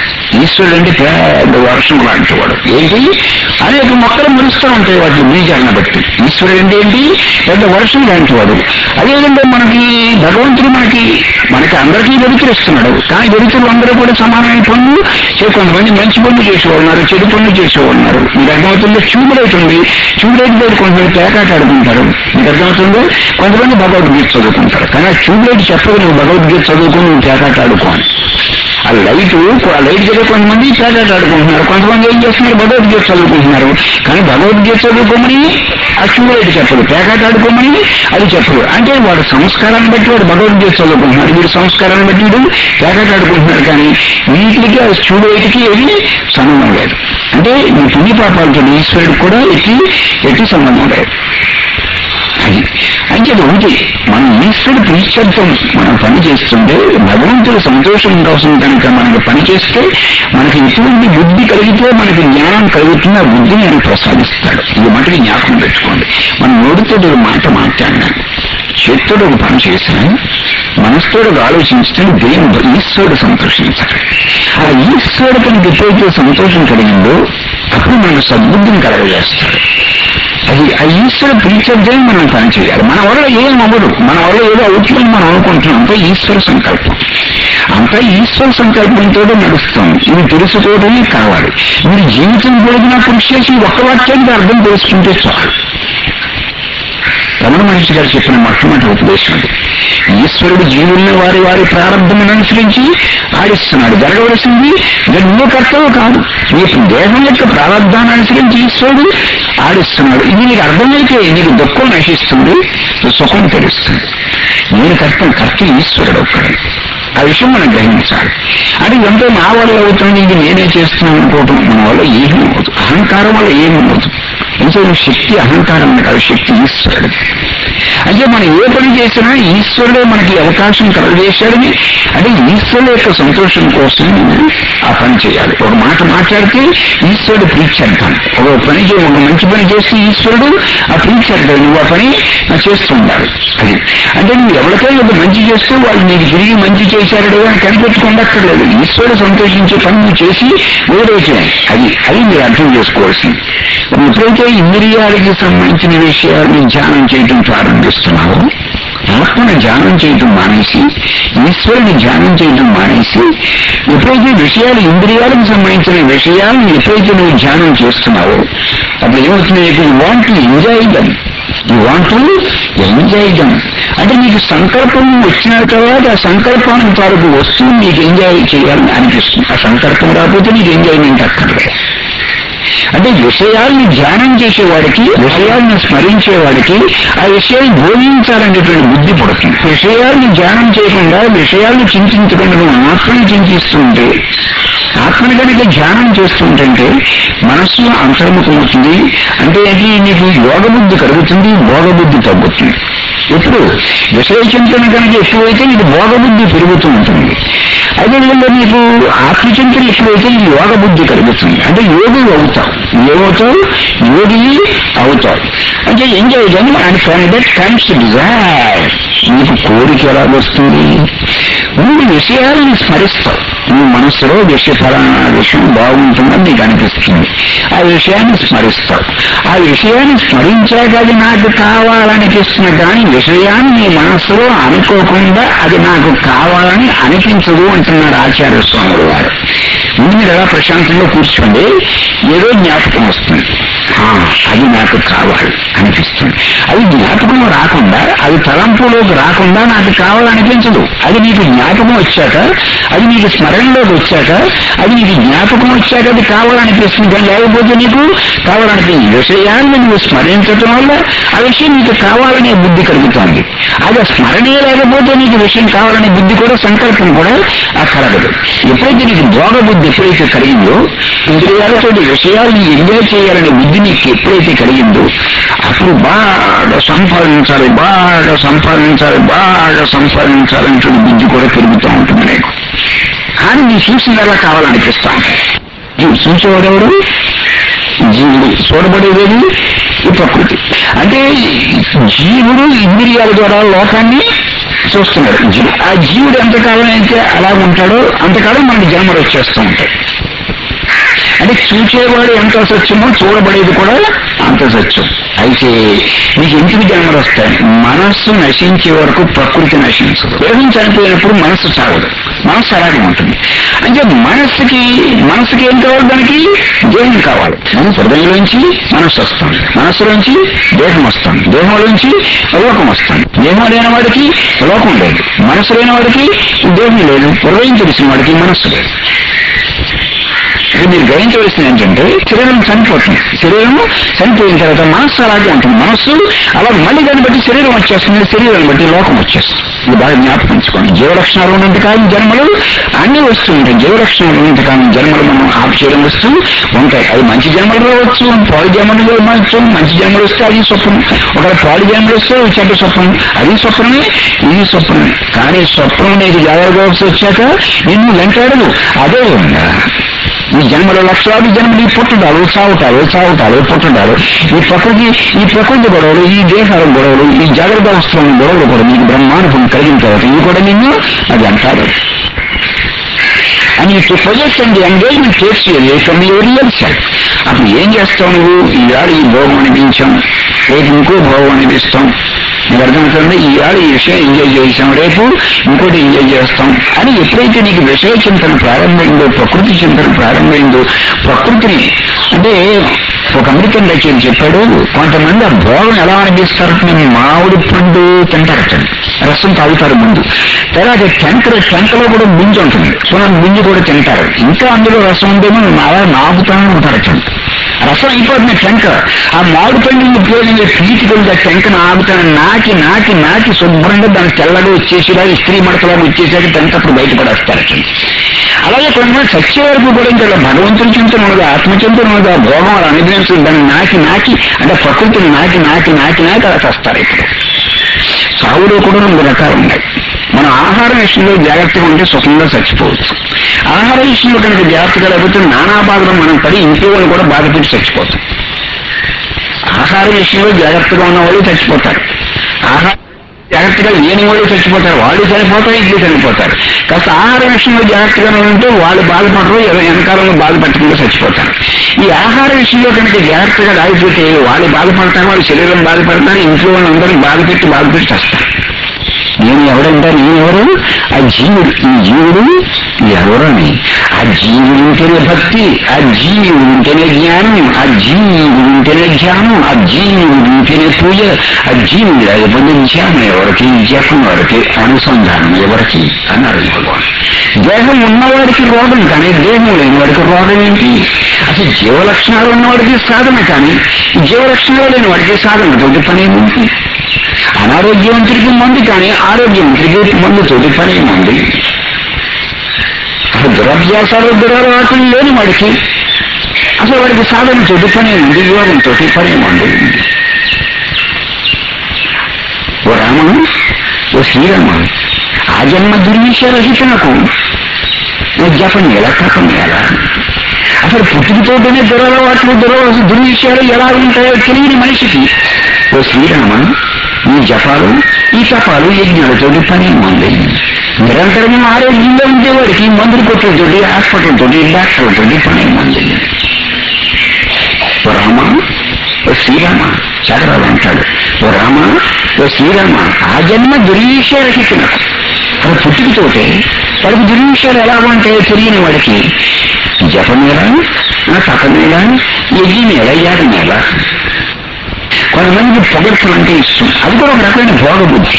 ఈశ్వరుడు అంటే పెద్ద వర్షం లాంటి వాడు. ఏంటి, అనేక మొక్కలు మురుస్తూ ఉంటాయి వాటి బీజాలను బట్టి. ఈశ్వరుడు అంటే ఏంటి, పెద్ద వర్షం లాంటి వాడు. అదేవిధంగా మనకి భగవంతుడు మనకి అందరికీ వెలుతురిస్తున్నాడు. కానీ వెలుతురు అందరూ కూడా సమానమైన పనులు కొంతమంది మంచి పనులు చేసేవాళ్ళున్నారు, చెడు పనులు చేసేవాళ్ళున్నారు. మీకు అర్థమవుతుందో, ట్యూబ్లైట్ ఉంది, ట్యూబ్లైట్ బయట కొంతమంది పేకాట ఆడుకుంటారు. మీకు అర్థమవుతుందో, కొంతమంది భగవద్గీత చదువుకుంటారు. కానీ ఆ ట్యూబ్లైట్ చెప్పదు నువ్వు భగవద్గీత చదువుకుని నువ్వు పేకాట ఆడుకోని. ఆ లైట్ దగ్గర కొంతమంది పేకాట ఆడుకుంటున్నారు, కొంతమంది ఏం చేస్తున్నారు, భగవద్గీత చదువుకుంటున్నారు. కానీ భగవద్గీత చదువుకోమని ఆ ట్యూబ్లైట్ చెప్పదు, పేకాట ఆడుకోమని అది చెప్పదు. అంటే వాడు సంస్కారాన్ని బట్టి వాడు భగవద్గీత చదువుకుంటున్నాడు, వీడు సంస్కారాన్ని బట్టి వీడు పేకాట ఆడుకుంటున్నాడు. కానీ వీటికి ఆ ట్యూబ్లైట్కి ఏది సంబంధం లేదు. అంటే ఈ పుణ్య పాపాలతో ఈశ్వరుడికి కూడా ఎట్టి సంబంధం లేదు. అంటే ఒకటి మనం ఈశ్వరుడు ప్రీత్యర్థం మనం పని చేస్తుంటే భగవంతుడు సంతోషం కోసం కనుక మనకు పని చేస్తే మనకి ఎటువంటి బుద్ధి కలిగితే మనకి జ్ఞానం కలుగుతుంది. ఆ బుద్ధిని ఆయన ప్రసాదిస్తాడు. ఇది మటుకు జ్ఞాపకం పెట్టుకోండి. మనం నోటితో ఒక మాట మాట్లాడినా, చేతితో ఒక పని చేసినా, మనసుతో ఆలోచించడం దేవుడు ఈశ్వరుడు సంతోషించాలి. ఆ ఈశ్వరుడు కనుక ఎప్పుడైతే సంతోషం కలిగిందో అప్పుడు మనకు సద్బుద్ధిని కలగజేస్తాడు. అది ఆ ఈశ్వర ప్రీత్యర్థం మనం పని చేయాలి. మన వల్ల ఏం అవ్వదు, మన వల్ల ఏదో అవుతుందని మనం అనుకుంటున్నాం. అంతా ఈశ్వర సంకల్పం, అంతా ఈశ్వర సంకల్పంతో నడుస్తాం. ఇది తెలుసుకోవడమే కావాలి. మీరు జీవితం పొడిగినా కృషి చేసి ఒక్క వాక్యానికి అర్థం తెలుసుకుంటే చాలు. రమణ మహర్షి గారు చెప్పిన మొట్టమొదటి ఉపదేశం అది. ఈశ్వరుడు జీవుల్ని వారి వారి ప్రారంభమును అనుసరించి ఆడిస్తున్నాడు. జరగవలసింది నువ్వు కర్తవ్యం కాదు, నీ దేహం యొక్క ప్రారంభాన్ని అనుసరించి ఈశ్వరుడు ఆడిస్తున్నాడు. ఇది నీకు అర్థమైతే నీకు దుఃఖం నశిస్తుంది, సుఖం తెలుస్తుంది. నేను కర్త ఈశ్వరుడు ఒక్కడే. ఆ విషయం మనం గ్రహించాలి. అంటే ఎంతో నా వల్ల అవుతుంది, ఇది నేనే చేస్తున్నాను అనుకోవటం మన వల్ల ఏమీ అవ్వదు. అహంకారం వల్ల ఏమీ అవ్వదు. అంటే శక్తి అహంకారం కాదు, శక్తి ఈశ్వరుడు. అంటే మనం ఏ పని చేసినా ఈశ్వరుడే మనకి అవకాశం కలగజేశాడని, అంటే ఈశ్వరుడు యొక్క సంతోషం కోసం ఆ పని చేయాలి. ఒక మాట మాట్లాడితే ఈశ్వరుడు ప్రీత్యర్థం, ఒక మంచి పని చేస్తే ఈశ్వరుడు ఆ ప్రీత్యర్థం, నువ్వు ఆ పని చేస్తూ ఉండాలి. అది అంటే నువ్వు ఎవరికైనా ఒక మంచి చేస్తే వాళ్ళు నీకు తిరిగి మంచి చేశాడు అని కనిపెట్టుకోండక్కర్లేదు. ఈశ్వరుడు సంతోషించే పని నువ్వు చేసి వదిలేసాయి. అది మీరు అర్థం చేసుకోవాల్సింది. ఎప్పుడైతే ఇంద్రియాలకి సంబంధించిన విషయాన్ని ధ్యానం చేయడం ప్రారంభిస్తున్నావో, ఆత్మను ధ్యానం చేయడం మానేసి ఈశ్వరుని ధ్యానం చేయడం మానేసి, ఎప్పుడైతే విషయాలు ఇంద్రియాలకు సంబంధించిన విషయాలను ఎప్పుడైతే నువ్వు ధ్యానం చేస్తున్నావో అప్పుడు ఏమవుతుంది, you want to enjoy them, you want to enjoy them. అంటే నీకు సంకల్పం వచ్చిన తర్వాత ఆ సంకల్పానికి తాలూకు వస్తువు నీకు ఎంజాయ్ చేయాలని అనిపిస్తుంది. ఆ సంకల్పం రాకపోతే నీకు ఎంజాయ్మెంట్ అక్కర్లేదు. అంటే విషయాల్ని ధ్యానం చేసేవాడికి, విషయాల్ని స్మరించేవాడికి ఆ విషయాన్ని బోధించాలనేటువంటి బుద్ధి పడుతుంది. విషయాల్ని ధ్యానం చేయకుండా, విషయాల్ని చింతించకుండా నువ్వు ఆత్మని చింతిస్తుంటే, ఆత్మని కనుక ధ్యానం చేస్తుంటే మనస్సు అంతర్ముఖమవుతుంది. అంటే ఏంటి, నీకు యోగబుద్ధి కలుగుతుంది, భోగబుద్ధి తగ్గుతుంది. ఎప్పుడు విషయ చింతన కనుక ఎక్కువైతే నీకు భోగబుద్ధి పెరుగుతూ ఉంటుంది. అదేవిధంగా నీకు ఆత్మచింతన ఎక్కువైతే నీకు యోగబుద్ధి కలుగుతుంది. అంటే యోగి అవుతావు, ఏమవుతావు, యోగి అవుతావు. అంటే ఎంజాయ్ చేయడం and from that comes desire. నీకు కోరిక ఎలా వస్తుంది, నువ్వు విషయాలను స్మరిస్తావు. నువ్వు మనసులో ఫలానా విషయం బాగుంటుందని నీకు అనిపిస్తుంది, ఆ విషయాన్ని స్మరిస్తావు. ఆ విషయాన్ని స్మరించాక అది నాకు కావాలనిపిస్తుంది, కానీ విషయాన్ని నీ మనసులో అనుకోకుండా అది నాకు కావాలని అనిపించదు అంటున్నారు ఆచార్య స్వాములు వారు. మీరు ఎలా ప్రశాంతంగా కూర్చోండి, ఏదో జ్ఞాపకం వస్తుంది, అది నాకు కావాలి అనిపిస్తుంది. అది జ్ఞాపకం రాకుండా, అది తలంపులోకి రాకుండా నాకు కావాలనిపించదు. అది నీకు జ్ఞాపకం వచ్చాక, అది నీకు స్మరణలోకి వచ్చాక, అది నీకు జ్ఞాపకం వచ్చాక అది కావాలనిపిస్తుంది. కానీ లేకపోతే నీకు కావాలనిపించింది. విషయాన్ని నువ్వు స్మరించడం వల్ల ఆ విషయం నీకు కావాలనే బుద్ధి కలుగుతుంది. అది స్మరణే లేకపోతే నీకు విషయం కావాలనే బుద్ధి కూడా, సంకల్పం కూడా కలగదు. ఎప్పుడైతే నీకు భోగ బుద్ధి ఎప్పుడైతే కలిగిందో, ఇంద్రియాలతో విషయాలను ఎంజాయ్ చేయాలనే బుద్ధి నీకు ఎప్పుడైతే కలిగిందో అప్పుడు బాగా సంపాదించాలి, బాగా సంపాదించాలి, బాగా సంపాదించాలనేటువంటి బుద్ధి కూడా పెరుగుతూ ఉంటుంది నీకు. కానీ నీ చూసిందలా కావాలనిపిస్తాం. చూసేవాడెవడు? జీవుడు. చూడబడేది ఈ ప్రకృతి. అంటే జీవుడు ఇంద్రియాల ద్వారా లోకాన్ని చూస్తున్నాడు. ఆ జీవుడు ఎంతకాలం అయితే అలా ఉంటాడో అంతకాలం మనకి జన్మలు వచ్చేస్తూ ఉంటాయి. అంటే చూచేవాడు ఎంత సత్యమో చూడబడేది కూడా అంత సత్యం. అయితే నీకు ఎందుకు జన్మలు వస్తాయి? మనస్సు నశించే వరకు ప్రకృతి నశించదు. దేహం చనిపోయినప్పుడు మనస్సు చావదు. మనస్సు అలాగే ఉంటుంది. అంటే మనస్సుకి ఏం కావాలి? దానికి దేహం కావాలి. హృదయంలోంచి మనస్సు వస్తుంది, మనస్సులోంచి దేహం వస్తుంది, దేహంలోంచి లోకం వస్తుంది. దేహం లేని వాడికి లోకం లేదు, మనస్సు లేని వాడికి దేహం లేదు, హృదయం తెలిసిన వాడికి మనస్సు లేదు. మీరు గ్రహించవలసింది ఏంటంటే శరీరం చనిపోతుంది. శరీరం చనిపోయిన తర్వాత మనస్సు అలాగే ఉంటుంది. మనస్సు అలా మళ్ళీ దాన్ని బట్టి శరీరం వచ్చేస్తుంది, శరీరాన్ని బట్టి లోకం వచ్చేస్తుంది. ఇది బాగా జ్ఞాపకించుకోండి. జీవలక్షణాలు ఉన్నంతకాలం జన్మలు అన్ని వస్తూ ఉంటాయి. జీవలక్షణాలు ఉన్నంతకాలం జన్మలు మనం ఆఫ్ చేయడం వస్తూ ఉంటాయి. అది మంచి జన్మలు రావచ్చు, పాడు జన్మలు రావచ్చు. మంచి జన్మలు వస్తే అది స్వప్నం, ఒక పాడు జన్మలు వస్తే చెడ్డ స్వప్నం. అది స్వప్నమే, ఇది స్వప్నమే. కానీ స్వప్నం నీకు జాగ్రత్త వచ్చాక నిన్ను వెంటాడదు. అదే ఉందా ఈ జన్మలో లక్షలాది జన్మలు పుట్టడాలు సాగుతారు పుట్టడాలు. ఈ ప్రకృతి గొడవలు, ఈ దేహాల గొడవలు, ఈ జాగ్రత్త అవస్థలను గొడవలు కూడా నీకు బ్రహ్మానుభవం కలిగిన తర్వాత ఇవి కూడా నిన్ను అది అంటారు. అని to project and engagement takes from your real self. అప్పుడు ఏం చేస్తావు నువ్వు? ఈవేళ ఈ భోగం అనిపించాం, రేపు ఇంకో భోగం అనిపిస్తాం. నీకు అర్థమవుతుంది? ఈవేళ ఈ విషయం ఎంజాయ్ చేసాం, రేపు ఇంకోటి ఎంజాయ్ చేస్తాం అని ఎప్పుడైతే నీకు విషయ చింతన ప్రారంభమైందో, ప్రకృతి చింతన ప్రారంభమైందో, ప్రకృతిని అంటే ఒక అమెరికన్ రచయిత చెప్పాడు, కొంతమంది ఆ భోగం ఎలా అనిపిస్తారంటే మామిడి పండు తింటారట, రసం తాగుతారు ముందు. తర్వాత టెంకలో కూడా ముంజు ఉంటుంది, ముంజు కూడా తింటారు. ఇంకా అందులో రసం ఉందేమో అలా నాగుతానే ఉంటారట. రసం అయిపోతుంది టెంక. ఆ మామిడి పండు ఉపయోగించే పీచుకుంటే టెంకను ఆగుతాను నాకి శుభ్రంగా దాన్ని తెల్లగా వచ్చేసిలా ఇస్త్రీ మడతలాగా వచ్చేసాక టెంక అప్పుడు బయటపడేస్తారట. అలాగే కొంతమంది చచ్చే వరకు కూడా ఇంకా భగవంతుని చింతన ఉన్నది, ఆత్మచింతన ఉన్నది, ఆ భోగం అలా అనుభవించడం దాన్ని నాకి అంటే ప్రకృతిని నాకి అలా చస్తారు. ఇప్పుడు సాగులో కూడా 2 రకాలు ఉన్నాయి. మనం ఆహారం విషయంలో జాగ్రత్తగా ఉంటే సుఖంగా చచ్చిపోవచ్చు. ఆహార విషయంలో కనుక జాగ్రత్తగా లేకపోతే నానా బాధలు మనం పడి ఇంట్లో వాళ్ళు కూడా బాధపెట్టి చచ్చిపోతాం. ఆహార విషయంలో జాగ్రత్తగా ఉన్న వాళ్ళు చచ్చిపోతారు, ఆహారం జాగ్రత్తగా లేని వాళ్ళు చచ్చిపోతారు. వాళ్ళు చనిపోతారు, ఇడ్లీ చనిపోతారు. కాస్త ఆహార విషయంలో జాగ్రత్తగా ఉంటే వాళ్ళు బాధపడరు, వెనకాలంలో బాధపెట్టకుండా చచ్చిపోతారు. ఈ ఆహార విషయంలో కనుక జాగ్రత్తగా రాకపోతే వాళ్ళు బాధపడతారు, వాళ్ళ శరీరం బాధపడతారు, ఇంట్లో వాళ్ళందరినీ బాధపెట్టి చస్తారు. నేను ఎవరు? ఆ జీవుడు. ఈ జీవుడు ఎవరని? ఆ జీవుడు ఉంటేనే భక్తి, ఆ జీవుడు ఉంటేనే జ్ఞానం, ఆ జీవుడు ఉంటేనే ధ్యానం, ఆ జీవుడు ఉంటేనే పూజ, ఆ జీవుడు లేకపోతే ధ్యానం ఎవరికి, జపం ఎవరికి, అనుసంధానం ఎవరికి అన్నారు భగవాన్. దేహం ఉన్నవాడికి రోగం, కానీ దేహం లేని వాడికి రోగం ఏంటి? అసలు జీవలక్షణాలు ఉన్నవాడికి సాధన, కానీ జీవలక్షణాలు లేని వాడికి సాధనతోటి పని ఏమిటి? అనారోగ్యవంతుడికి మందు, కానీ ఆరోగ్యవంతుడికి మందుతోటి పని ఏముంది? అసలు దురభ్యాసాలు దురలవాట్లు లేని వాడికి అసలు వాడికి సాధనతోటి పని ఏముంది? యోగంతో పని ఏముంది? ఓ రామ, ఓ శ్రీరామ, ఆ జన్మ దుర్విషరహితనకు జపం ఎలా, తపం ఎలా? అసలు పుట్టుకతోటనే దురలవాట్లు దుర్విషయాలు ఎలా ఉంటాయో తెలియని మనిషికి ఓ శ్రీరామ, ఈ జపాలు, ఈ తపాలు, యజ్ఞాలతోటి పని ఏముంది? నిరంతరం ఆరోగ్యంగా ఉండేవాడికి మందులు కొట్టలతోటి, హాస్పిటల్ తోటి, డాక్టర్లతోటి పని ఏముంది? ఓ రామ, ఓ శ్రీరామ, చదరాలు అంటాడు. ఓ రామ, ఓ శ్రీరామ, ఆ జన్మ దుర్విషయరహితున. అది పుట్టుకతోటే వాడికి దుర్విషయాలు ఎలా ఉంటాయో తెలియని వాడికి జపమేలా, తపమేలా, యజ్ఞమేలా, యాగమేలా? కొంతమందికి పొగడ్తలు అంటే ఇష్టం. అది కూడా ఒక రకమైన భోగబుద్ధి.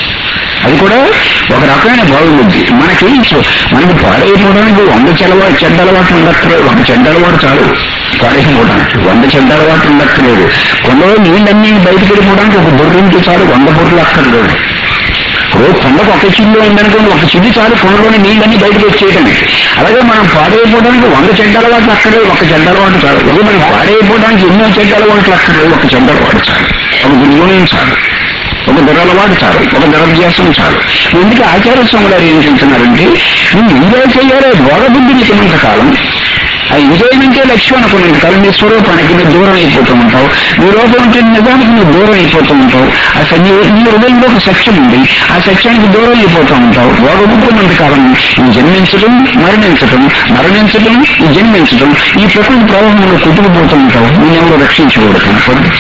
మనకి పాడైపోవడానికి 100 చెడ్డ అలవాట్లు ఉండక్కర్లేదు. ఒక చెడ్డ అలవాటు చాలు పాడైపోవడానికి. 100 చెడ్డ అలవాట్లు ఉండక్కర్లేదు. కొండలో నీళ్ళన్నీ బయటకు వెళ్ళిపోవడానికి ఒక బుర్రింటి చాలు, 100 బుర్రలు అక్కర్లేదు. ఇప్పుడు కొండకు ఒక చిల్లు ఉందనుకోండి, ఒక చిల్లు చాలు కొండలోని నీళ్ళన్నీ బయటకు వచ్చేయడానికి. అలాగే మనం పాడైపోవడానికి 100 చెడ్డ అలవాట్లు అక్కర్లేదు, ఒక చెడ్డ అలవాటు చాలు. అదే మనం పాడైపోవడానికి ఎన్నో చెడ్డ అలవాట్లు అక్కర్లేదు, ఒక చెడ్డ అలవాటు చాలు. ఒక దుర్గుణం చాలు, ఒక దురలవాటు చాలు, ఒక దురభ్యాసం చాలు. ఎందుకు ఆచార్య స్వామి గారు ఏం చెప్తున్నారంటే, నువ్వు ఎంజాయ్ చేయాలి భోగబుద్ధి నీకున్నంత కాలం, ఆ ఎంజాయ్మెంటే లక్ష్యం అనుకున్నాను కానీ నీ స్వరూపానికి నువ్వు దూరం అయిపోతూ ఉంటావు. నీ లోపల ఉంటే నిజానికి నువ్వు దూరం అయిపోతూ ఉంటావు. అసలు నీ హృదయంలో ఒక సత్యం ఉంది, ఆ సత్యానికి దూరం అయిపోతూ ఉంటావు. రోగముక్కున్నంత కాలం ఈ జన్మించడం మరణించడం, మరణించడం ఈ జన్మించడం, ఈ ప్రకృతి ప్రవాహంలో కొట్టుకుపోతూ ఉంటావు. నేనెవరో రక్షించకూడదు కనపడు.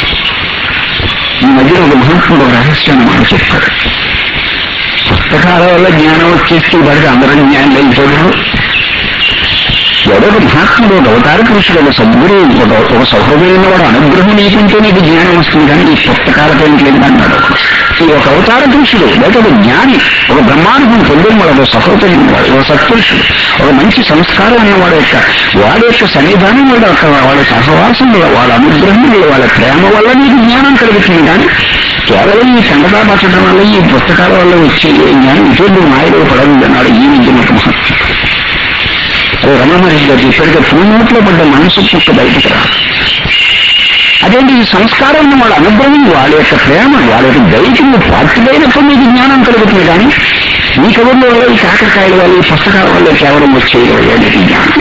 ఈ మధ్యలో ఒక మహాత్ముడు రహస్యాన్ని మనం చెప్పాడు. పుస్తకాల వల్ల జ్ఞానం వచ్చేస్తే వాడికి అందరం జ్ఞానం అయిపోయాడు. ఎవడో ఒక మహాత్ముడు, ఒక అవతార పురుషుడు, ఒక సద్గురు, ఒక సౌహృదయం వాడు అనుగ్రహం నీకుంటే నీకు జ్ఞానం వస్తుంది కానీ ఈ పుస్తకాలతో ఇంట్లేదు అన్నాడు. ఈ ఒక అవతార పురుషుడు లేక ఒక జ్ఞాని, ఒక బ్రహ్మానుభవం పొందిన వాడు, ఒక సహృదయం వాడు, ఒక సత్పురుషుడు, ఒక మంచి సంస్కారం ఉన్నవాడు వాడి యొక్క సన్నిధానం వల్ల, వాళ్ళ సహవాసం వల్ల, వాళ్ళ అనుగ్రహం వల్ల, వాళ్ళ ప్రేమ వల్ల నీకు జ్ఞానం కలుగుతుంది. కానీ కేవలం ఈ కండదా పట్టడం వల్ల, ఈ పుస్తకాల వల్ల వచ్చే జ్ఞానం ఇటువంటి మాయలో పడదు అన్నాడు ఈ విద్యమొక మహత్వం. అదే రమణ మహర్షి గారు ఇప్పటికే పూర్ణోట్లో పడ్డ మనసు యొక్క బయటకు రా. అదేంటి ఈ సంస్కారం వాళ్ళ అనుగ్రహం, వాళ్ళ యొక్క ప్రేమ, వాళ్ళ యొక్క దయకి నువ్వు పార్టీలైనప్పుడు నీకు జ్ఞానం కలుగుతుంది. కానీ ఈ కబుర్ల వల్ల, ఈ కాకరకాయల వల్ల, ఈ పుస్తకాల వల్ల కేవలం వచ్చేది జ్ఞానం.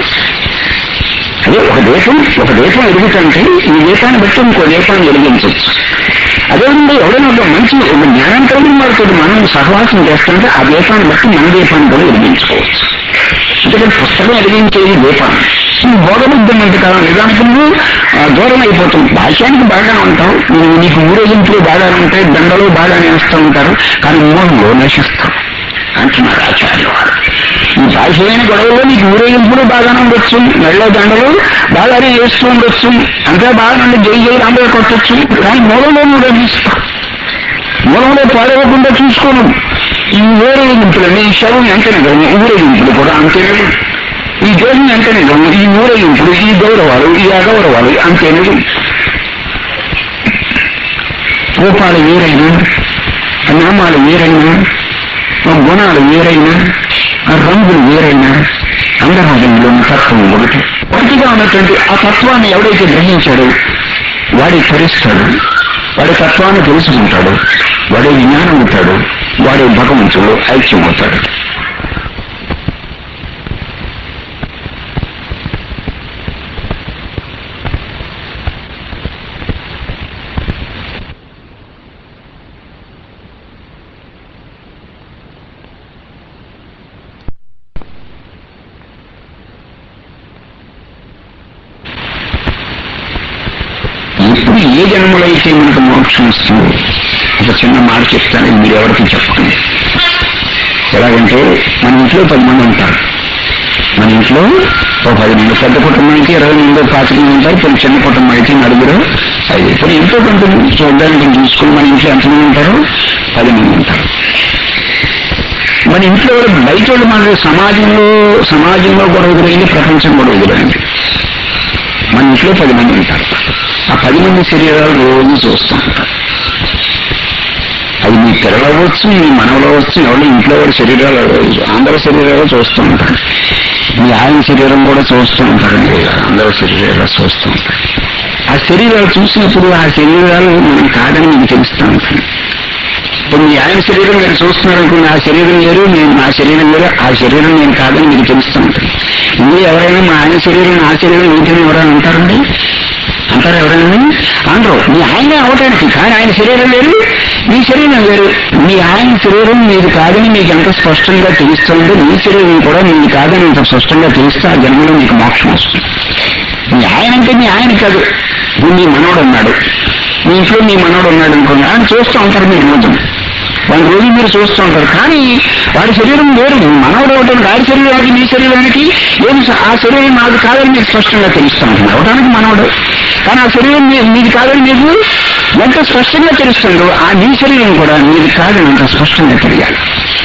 అదే ఒక దేశం ఎదుగుతుంటే ఈ దేశాన్ని బట్టి ఇంకో దేశాన్ని వెలిగించవచ్చు. అదేవిధంగా ఎవరైనా ఒక మంచి ఒక జ్ఞానం కలిగిన వారితో మనం సహవాసం చేస్తుంటే ఆ దేశాన్ని బట్టి మన దేశాన్ని కూడా వెలిగించుకోవచ్చు. ఎందుకంటే పుస్తకం వెలిగించేది దీపాన్ని. నువ్వు భోగబుద్ధం ఎంతకాలం నిజానికి నువ్వు దూరం అయిపోతావు. భాష్యానికి బాగా ఉంటావు, నీకు ఊరేగింపులు బాగానే ఉంటాయి, దండలు బాగానే వేస్తూ ఉంటారు, కానీ మూలంలో నశిస్తావు అంటున్నారు ఆచార్యులు వారు. ఈ బాహ్యమైన గొడవల్లో నీకు ఊరేగింపులు బాగానే ఉండొచ్చు, మెళ్ళ దండలు బాగానే వేస్తూ ఉండొచ్చు, అంతా బాగానే జై జై రాంబే కొట్టొచ్చు, కానీ మూలంలో నువ్వు నశిస్తావు. మూలంలో పాడవకుండా చూసుకోను. ఈ ఊరేగింపులని ఈ శవం ఎంతనే కాదు, ఊరేగింపులు కూడా అంతేనది. ఈ దేశం ఎంతనే కాదు, ఈ ఊరేగింపులు, ఈ గౌరవాలు, ఈ అగౌరవాలు అంతేనది. రూపాలు వేరైనా, నామాలు వేరైనా, గుణాలు వేరైనా, రంగులు వేరైనా, అందరంలో తత్వం ఒకటిగా ఉన్నటువంటి ఆ తత్వాన్ని ఎవడైతే గ్రహించాడో వాడే తరిస్తాడు, వాడి తత్వాన్ని తెలుసుకుంటాడు, వాడే జ్ఞానం అవుతాడు, వాడే భగవంతుడు ఐక్యం అవుతాడు. ఇప్పుడు ఏ జన్మలైతే మనకు మోక్షం వస్తుంది, ఒక చిన్న మాట చెప్తాను, మీరు ఎవరికి చెప్పండి. ఎలాగంటే మన ఇంట్లో 10 మంది ఉంటారు. మన ఇంట్లో ఒక 10 మంది, పెద్ద కుటుంబం అయితే 20 మంది 25 మంది ఉంటారు. కొన్ని చిన్న కుటుంబం అయితే 4, 5. ఇప్పుడు ఇంట్లో కొంచెం చూడడానికి చూసుకుని మన ఇంట్లో ఎంతమంది ఉంటారు? 10 మంది ఉంటారు. మన ఇంట్లో బయట వాళ్ళు మన సమాజంలో కూడా ఎదురైంది, ప్రపంచం కూడా ఎదురైంది. మన ఇంట్లో 10 మంది ఉంటారు. ఆ 10 మంది శరీరాలు రోజు చూస్తూ ఉంటారు. అది మీ పిల్లలు అవ్వచ్చు, మీ మనవలు అవ్వచ్చు, ఎవరు ఇంట్లో వాడి శరీరాలు అందరి శరీరాలు చూస్తూ ఉంటారు. మీ ఆయన శరీరం కూడా చూస్తూ ఉంటారు, అందరి శరీరాలు చూస్తూ ఉంటారు. ఆ శరీరాలు చూసినప్పుడు ఆ శరీరాలు మనం కాదని మీకు తెలుస్తూ ఉంటుంది. ఇప్పుడు మీ ఆయన శరీరం మీరు చూస్తున్నారనుకున్న ఆ శరీరం వేరు, నేను నా శరీరం వేరు, ఆ శరీరం నేను కాదని మీకు తెలుస్తూ ఉంటుంది. ఇందులో ఎవరైనా మా ఆయన శరీరం నా శరీరం ఏంటని ఎవరైనా అంటారండి? అంటారు ఎవరైనా? అనరు. మీ ఆయన అవటానికి, కానీ ఆయన శరీరం వేరు, మీ శరీరం వేరు. మీ ఆయన శరీరం మీది కాదని మీకు ఎంత స్పష్టంగా తెలుస్తుందో మీ శరీరం కూడా మీది కాదని ఎంత స్పష్టంగా తెలిస్తే ఆ జన్మలో మీకు మోక్షం వస్తుంది. మీ ఆయన అంటే మీ ఆయన కాదు, మీ మనవడు ఉన్నాడు, మీ ఇంట్లో మీ మనవడు ఉన్నాడు అనుకోండి, ఆయన చూస్తూ ఉంటారు మీరు రోజు మీరు చూస్తూ ఉంటారు. కానీ వాడి శరీరం వేరు. మనవడు అవటానికి వాడి శరీరానికి మీ శరీరానికి ఏం, ఆ శరీరం నాది కాదని మీకు స్పష్టంగా తెలుస్తూ ఉంటుంది. అవటానికి మనవడు, కానీ ఆ శరీరం మీది కాదని మీకు ఎంత స్పష్టంగా తెలుస్తుందో ఆ మీ శరీరం కూడా మీది కాదని అంత స్పష్టంగా తెలియాలి.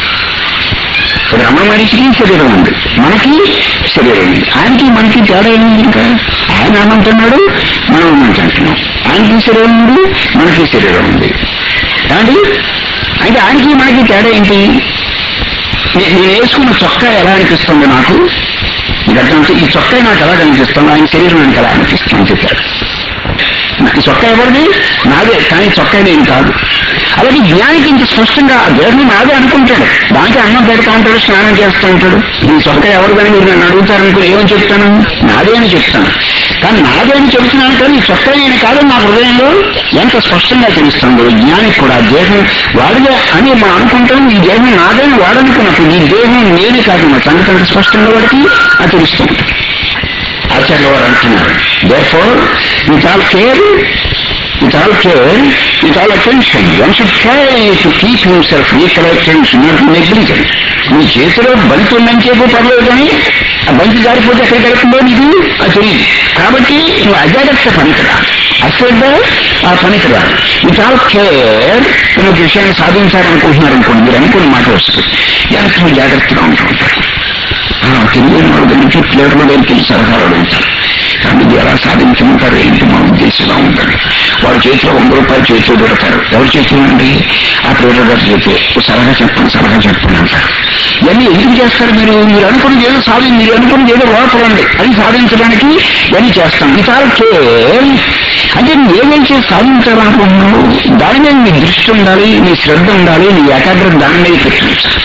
రమణ మనిషికి శరీరం ఉంది, మనకి శరీరం ఉంది. ఆయనకి మనకి తేడా ఏమిటి? ఇంకా ఆయన అన్నంటున్నాడు, మనం అన్నంటున్నాం. ఆయనకి శరీరం ఉంది, మనకి శరీరం ఉంది. కానీ అంటే ఆయనకి మనకి తేడా ఏంటి? నేను వేసుకున్న చొక్కా ఎలా అనిపిస్తుంది నాకు, ఈ చొక్కా నాకు ఎలా అనిపిస్తుంది, ఆయన శరీరం నాకు ఎలా అనిపిస్తుంది చెప్పారు. చెప్తున్నా. ఈ చొక్కా ఎవరిది? నాదే, కానీ చొక్కా నేను కాదు. అలాగే జ్ఞానికి ఇంత స్పష్టంగా ఆ దేహం నాదే అనుకుంటాడు. దానికి అన్నం పెడతా ఉంటాడు, స్నానం చేస్తూ ఉంటాడు. ఈ చొక్కా ఎవరిదని మీరు నన్ను అడుగుతారనుకో ఏమని చెప్తాను? నాదే అని చెప్తాను. కానీ నాదే అని చెప్తున్నాను, కానీ ఈ చొక్కా నేను కాదని నా హృదయంలో ఎంత స్పష్టంగా తెలుస్తుందో జ్ఞానికి కూడా దేహం వాడిదే అని మనం అనుకుంటాం. ఈ దేహం నాదని వాడనుకున్నప్పుడు ఈ దేహం నేనే కాదు నా సంగతి అంత స్పష్టంగా వాడికి అది తెలుస్తుంది. ఆచార్య వారు అంటున్నారు, therefore with all care, with all attention, one should try to keep himself recollected, not negligent. నీ చేతిలో బంతి ఉందని చెప్పి పర్లేదు, కానీ ఆ బంతి జారిపోతే ఎక్కడికి వెళ్తుందో నీకు అది తెలియదు. కాబట్టి నువ్వు అజాగ్రత్త పనికిరా, అశ్రద్ధ ఆ పనికిరా. విత్ ఆల్ కేర్ ఒక విషయాన్ని సాధించాలనుకుంటున్నారనుకోండి, మీరు అనుకున్న మాట వస్తుంది, ఎంతో జాగ్రత్తగా ఉంటుంటారు. తెలియని వాళ్ళ గురించి ప్లేట్లో దగ్గరికి సలహాలు అడుగుతారు. కానీ ఇది ఎలా సాధించమంటారు ఏంటి మా ఉద్దేశంగా ఉంటుంది. వారి చేతిలో 100 రూపాయలు చేతిలో పెడతారు. ఎవరి చేతిలో అండి? ఆ ప్లేటర్ గారి చేతిలో సలహా చెప్పండి అంటారు. ఇవన్నీ ఎందుకు చేస్తారు? మీరు అనుకున్నది ఏదో మీరు అనుకున్నది ఏదో లోపలండి, అది సాధించడానికి ఇవన్నీ చేస్తాం. విత్ కేర్ అంటే నువ్వు ఏదైతే సాధించాలనుకుంటున్నావు దాని మీద నీ దృష్టి ఉండాలి, నీ శ్రద్ధ ఉండాలి, నీ ఏకాగ్రత దాని మీద పెట్టించాలి.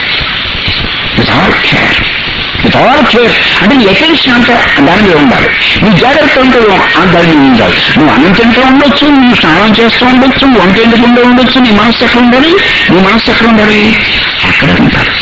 విత్ ఆల్ కేర్ అంటే నీ అటెన్షన్ అంతా దాని మీద ఉండాలి. నీ జాగ్రత్త అంటే దాని మీద ఉండాలి. నువ్వు అన్నం తింటూ ఉండొచ్చు, నువ్వు స్నానం చేస్తూ ఉండొచ్చు, వంట ఎందుకుండా ఉండొచ్చు, నీ మనస్సు ఎక్కడ ఉండాలి? అక్కడ ఉండాలి.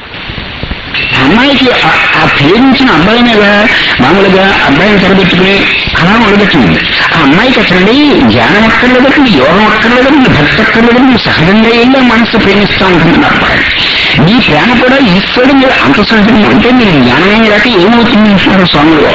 అమ్మాయికి ఆ ప్రేమించిన అబ్బాయి మీద మామూలుగా అబ్బాయిని తెరబెట్టుకుని అలా ఉండబెట్టింది. ఆ అమ్మాయికి అసలు జ్ఞానం అక్కర్లేదండి, యోగం అక్కర్లేదండి, భక్తి అక్కర్లేదండి, సహజంగా ఏంటో మనసు ప్రేమిస్తూ ఉంటుంది అబ్బాయి. నీ ప్రేమ కూడా ఈశ్వరుడు మీరు అంత సహజంగా ఉంటే మీరు జ్ఞానమే లేక ఏమవుతుంది అంటున్నారు స్వాములు.